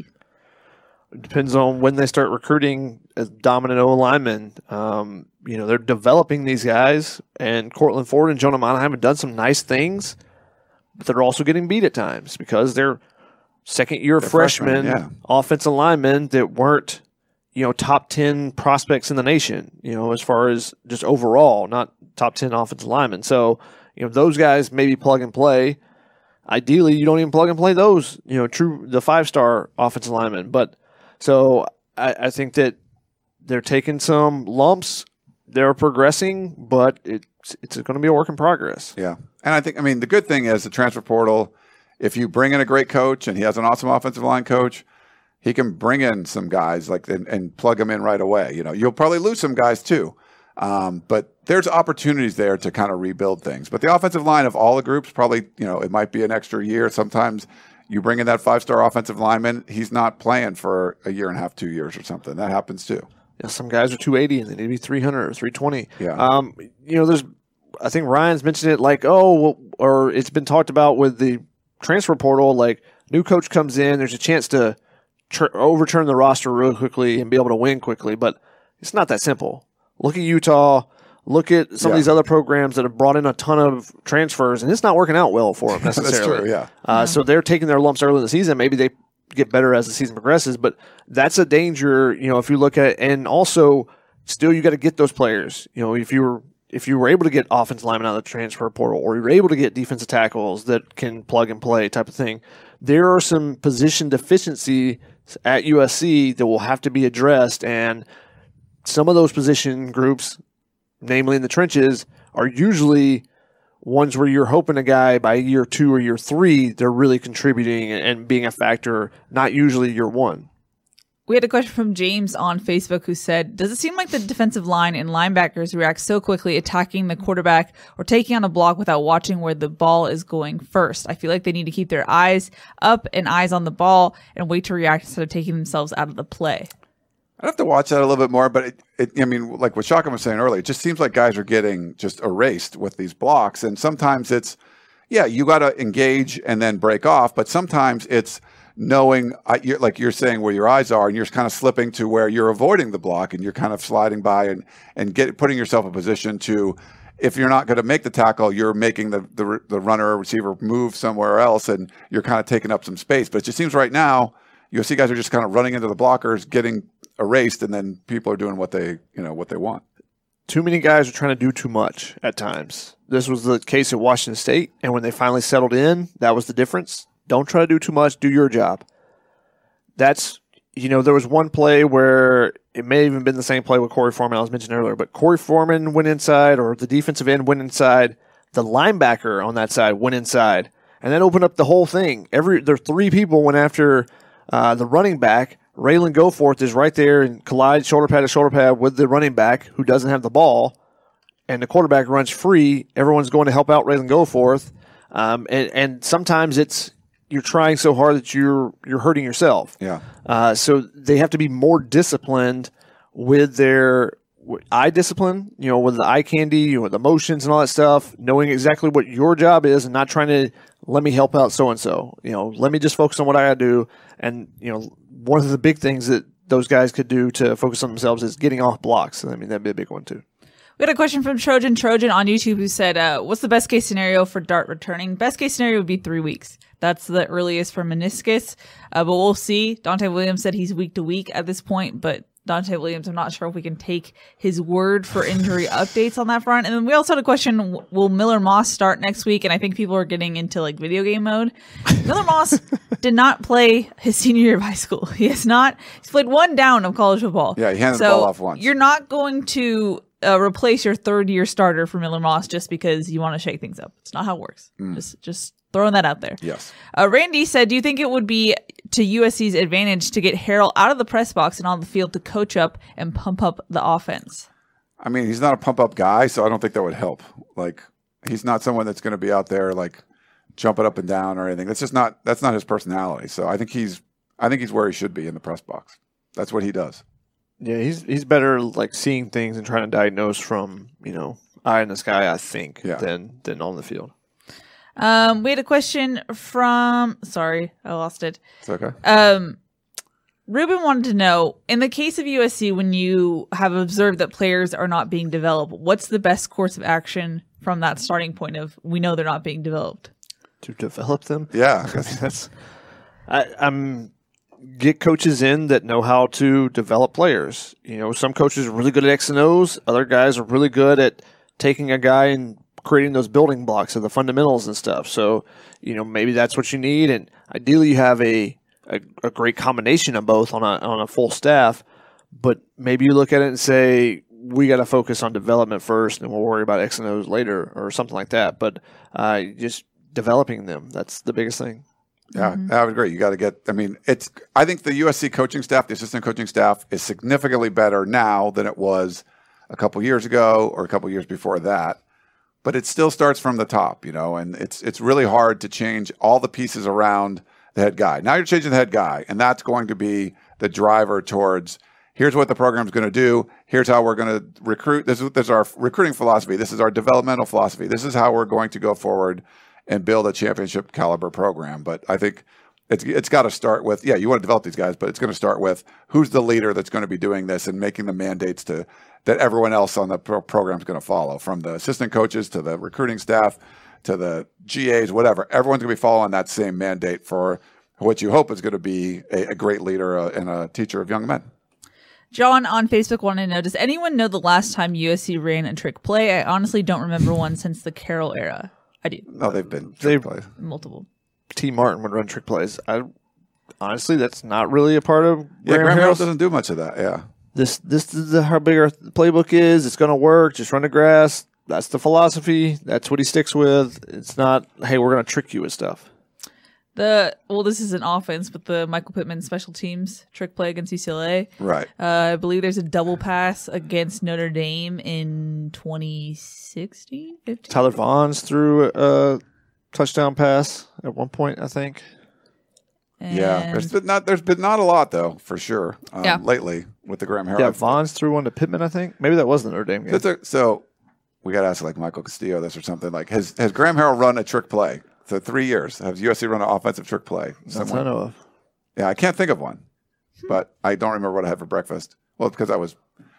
It depends on when they start recruiting as dominant O linemen. Um, you know, they're developing these guys, and Cortland Ford and Jonah Monaghan have done some nice things, but they're also getting beat at times because they're second-year freshmen, freshmen yeah. offensive linemen that weren't, you know, top ten prospects in the nation, you know, as far as just overall, not top ten offensive linemen. So, you know, those guys maybe plug and play. Ideally, you don't even plug and play those, you know, true the five-star offensive linemen, but so I, I think that they're taking some lumps. They're progressing, but it's it's going to be a work in progress. Yeah. And I think, I mean, the good thing is the transfer portal, if you bring in a great coach and he has an awesome offensive line coach, he can bring in some guys like and, and plug them in right away. You know, you'll probably lose some guys too. Um, but there's opportunities there to kind of rebuild things. But the offensive line of all the groups, probably, you know, it might be an extra year. Sometimes you bring in that five-star offensive lineman, he's not playing for a year and a half, two years or something. That happens too. Yeah, some guys are two eighty and they need to be three hundred or three twenty. Yeah. Um, you know, there's, I think Ryan's mentioned it like, oh, well, or it's been talked about with the transfer portal, like new coach comes in, there's a chance to tr- overturn the roster real quickly and be able to win quickly, but it's not that simple. Look at Utah. Look at some yeah. of these other programs that have brought in a ton of transfers, and it's not working out well for them necessarily. That's true, yeah. Uh, so they're taking their lumps early in the season. Maybe they get better as the season progresses, but that's a danger, you know, if you look at, and also still you got to get those players. You know, if you were if you were able to get offensive linemen out of the transfer portal, or you were able to get defensive tackles that can plug and play type of thing, there are some position deficiencies at U S C that will have to be addressed, and some of those position groups, namely in the trenches, are usually ones where you're hoping a guy by year two or year three, they're really contributing and being a factor, not usually year one. We had a question from James on Facebook who said, does it seem like the defensive line and linebackers react so quickly attacking the quarterback or taking on a block without watching where the ball is going first? I feel like they need to keep their eyes up and eyes on the ball and wait to react instead of taking themselves out of the play. I'd have to watch that a little bit more, but it, it, I mean, like what Shotgun was saying earlier, it just seems like guys are getting just erased with these blocks. And sometimes it's, yeah, you got to engage and then break off, but sometimes it's knowing, uh, you're, like you're saying, where your eyes are, and you're kind of slipping to where you're avoiding the block, and you're kind of sliding by and, and get putting yourself in a position to, if you're not going to make the tackle, you're making the, the, the runner or receiver move somewhere else, and you're kind of taking up some space. But it just seems right now, U S C guys are just kind of running into the blockers, getting erased, and then people are doing what they, you know, what they want. Too many guys are trying to do too much at times. This was the case at Washington State, and when they finally settled in, that was the difference. Don't try to do too much. Do your job. That's, you know, there was one play where it may have even been the same play with Corey Foreman I was mentioning earlier, but Corey Foreman went inside, or the defensive end went inside. The linebacker on that side went inside, and that opened up the whole thing. Every there three people went after uh, the running back. Raylan Goforth is right there and collides shoulder pad to shoulder pad with the running back who doesn't have the ball, and the quarterback runs free. Everyone's going to help out Raylan Goforth, um, and, and sometimes it's you're trying so hard that you're you're hurting yourself. Yeah. Uh, so they have to be more disciplined with their eye discipline, you know, with the eye candy, you know, with the motions and all that stuff, knowing exactly what your job is and not trying to let me help out so-and-so. You know, let me just focus on what I got to do. And, you know, one of the big things that those guys could do to focus on themselves is getting off blocks. I mean, that'd be a big one too. We had a question from Trojan Trojan on YouTube who said, uh, what's the best case scenario for Dart returning? Best case scenario would be three weeks. That's the earliest for meniscus, uh, but we'll see. Dante Williams said he's week to week at this point, but Dante Williams, I'm not sure if we can take his word for injury updates on that front. And then we also had a question, will Miller Moss start next week? And I think people are getting into like video game mode. Miller Moss did not play his senior year of high school. He has not. He's played one down of college football. Yeah, he handed so the ball off once. You're not going to uh, replace your third year starter for Miller Moss just because you want to shake things up. It's not how it works. Mm. Just, just throwing that out there. Yes. Uh, Randy said, do you think it would be to U S C's advantage to get Harrell out of the press box and on the field to coach up and pump up the offense? I mean, he's not a pump up guy, so I don't think that would help. Like, he's not someone that's going to be out there like jumping up and down or anything. That's just not that's not his personality. So I think he's I think he's where he should be in the press box. That's what he does. Yeah, he's he's better like seeing things and trying to diagnose from, you know, eye in the sky, I think, yeah. than than on the field. Um, we had a question from, sorry, I lost it. It's okay. Um, Ruben wanted to know, in the case of U S C, when you have observed that players are not being developed, what's the best course of action from that starting point of, we know they're not being developed? To develop them? Yeah. I mean, that's, I, I'm, get coaches in that know how to develop players. You know, some coaches are really good at X and O's. Other guys are really good at taking a guy and creating those building blocks of the fundamentals and stuff. So, you know, maybe that's what you need. And ideally you have a, a, a great combination of both on a, on a full staff, but maybe you look at it and say, we got to focus on development first and we'll worry about X and O's later or something like that. But uh, just developing them, that's the biggest thing. Yeah, mm-hmm. I would agree. You got to get, I mean, it's, I think the U S C coaching staff, the assistant coaching staff is significantly better now than it was a couple years ago or a couple years before that. But it still starts from the top, you know, and it's it's really hard to change all the pieces around the head guy. Now you're changing the head guy, and that's going to be the driver towards here's what the program's going to do. Here's how we're going to recruit. This is, this is our recruiting philosophy. This is our developmental philosophy. This is how we're going to go forward and build a championship caliber program. But I think it's it's got to start with, yeah, you want to develop these guys, but it's going to start with who's the leader that's going to be doing this and making the mandates to that everyone else on the pro- program is going to follow, from the assistant coaches to the recruiting staff to the G As, whatever. Everyone's going to be following that same mandate for what you hope is going to be a, a great leader uh, and a teacher of young men. John on Facebook wanted to know, does anyone know the last time U S C ran a trick play? I honestly don't remember one since the Carroll era. I do. No, they've been trick they've, plays. Multiple. T. Martin would run trick plays. I honestly, that's not really a part of yeah, Graham Graham Harrell Harrell's. doesn't do much of that, yeah. This this is the, how big our playbook is. It's going to work. Just run the grass. That's the philosophy. That's what he sticks with. It's not, hey, we're going to trick you with stuff. The well, this is an offense, but the Michael Pittman special teams trick play against U C L A. Right. Uh, I believe there's a double pass against Notre Dame in twenty sixteen, fifteen Tyler Vaughn's threw a touchdown pass at one point, I think. And yeah, there's been not there's been not a lot though, for sure. Um, Yeah. lately with the Graham Harrell. Yeah, Vaughn's threw one to Pittman, I think. Maybe that was the Notre Dame game. That's a- so we got to ask like Michael Castillo this or something. Like, has has Graham Harrell run a trick play? So three years has U S C run an offensive trick play? That's what I know of. Yeah, I can't think of one, but I don't remember what I had for breakfast. Well, because I was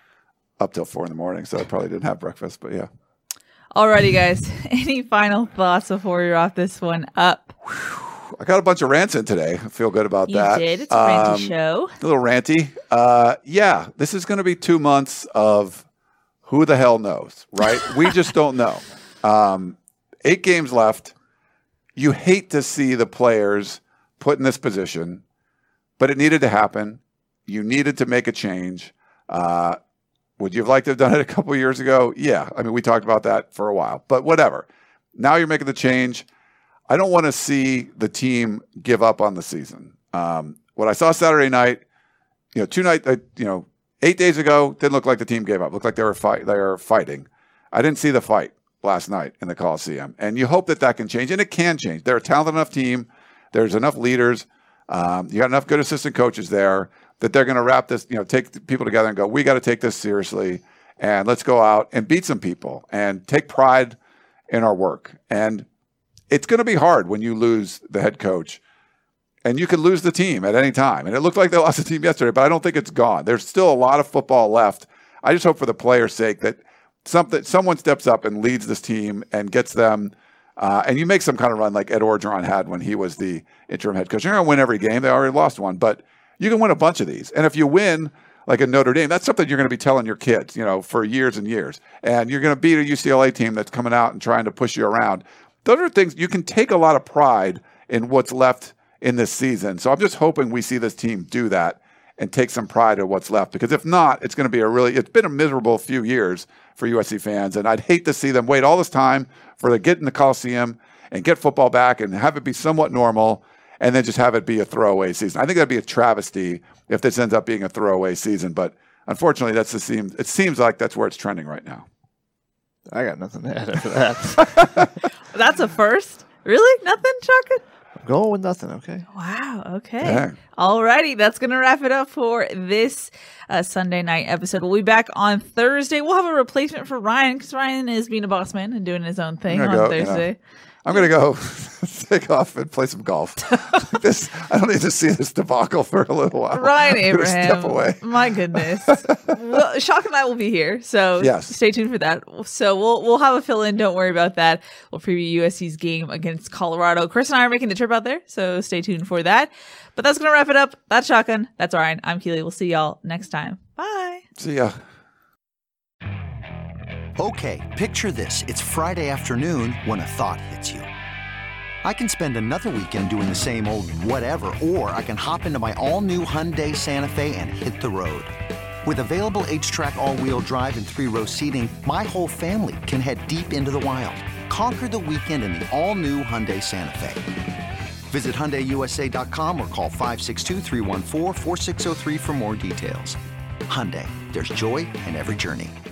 up till four in the morning, so I probably didn't have breakfast. But yeah. Alrighty, guys. Any final thoughts before we wrap this one up? I got a bunch of rants in today. I feel good about You that. did. It's a ranty Um, show. A little ranty. Uh, yeah, this is going to be two months of who the hell knows, right? We just don't know. Um, eight games left. You hate to see the players put in this position, but it needed to happen. You needed to make a change. Uh, would you have liked to have done it a couple of years ago? Yeah. I mean, we talked about that for a while, but whatever. Now you're making the change. I don't want to see the team give up on the season. Um, what I saw Saturday night, you know, two night, uh, you know, eight days ago, didn't look like the team gave up. Looked like they were fight, they were fighting. I didn't see the fight last night in the Coliseum, and you hope that that can change, and it can change. They're a talented enough team. There's enough leaders. Um, you got enough good assistant coaches there that they're going to wrap this, you know, take people together and go, we got to take this seriously, and let's go out and beat some people and take pride in our work. And it's going to be hard when you lose the head coach and you could lose the team at any time. And it looked like they lost the team yesterday, but I don't think it's gone. There's still a lot of football left. I just hope for the players' sake that something, someone steps up and leads this team and gets them, uh, and you make some kind of run like Ed Orgeron had when he was the interim head coach. You're going to win every game. They already lost one, but you can win a bunch of these. And if you win like a Notre Dame, that's something you're going to be telling your kids, you know, for years and years. And you're going to beat a U C L A team that's coming out and trying to push you around. Those are things you can take a lot of pride in what's left in this season. So I'm just hoping we see this team do that and take some pride in what's left. Because if not, it's going to be a really, it's been a miserable few years for U S C fans. And I'd hate to see them wait all this time for to get in the Coliseum and get football back and have it be somewhat normal and then just have it be a throwaway season. I think that'd be a travesty if this ends up being a throwaway season. But unfortunately, that's the seem, it seems like that's where it's trending right now. I got nothing to add after that. That's a first. Really? Nothing, Shaka? I'm going with nothing, okay? Wow, okay. Yeah. All righty, that's going to wrap it up for this uh, Sunday night episode. We'll be back on Thursday. We'll have a replacement for Ryan because Ryan is being a boss man and doing his own thing on go, Thursday. You know, I'm going to go take off and play some golf. this, I don't need to see this debacle for a little while. Ryan I'm gonna step Abraham, away. my goodness. Well, Shock and I will be here, so Yes. stay tuned for that. So we'll we'll have a fill-in. Don't worry about that. We'll preview U S C's game against Colorado. Chris and I are making the trip out there, so stay tuned for that. But that's going to wrap it up. That's Shotgun. That's Ryan. I'm Keely. We'll see y'all next time. Bye. See ya. Okay, picture this. It's Friday afternoon when a thought hits you. I can spend another weekend doing the same old whatever, or I can hop into my all-new Hyundai Santa Fe and hit the road. With available H-Track all-wheel drive and three-row seating, my whole family can head deep into the wild. Conquer the weekend in the all-new Hyundai Santa Fe. Visit Hyundai U S A dot com or call five six two, three one four, four six zero three for more details. Hyundai, there's joy in every journey.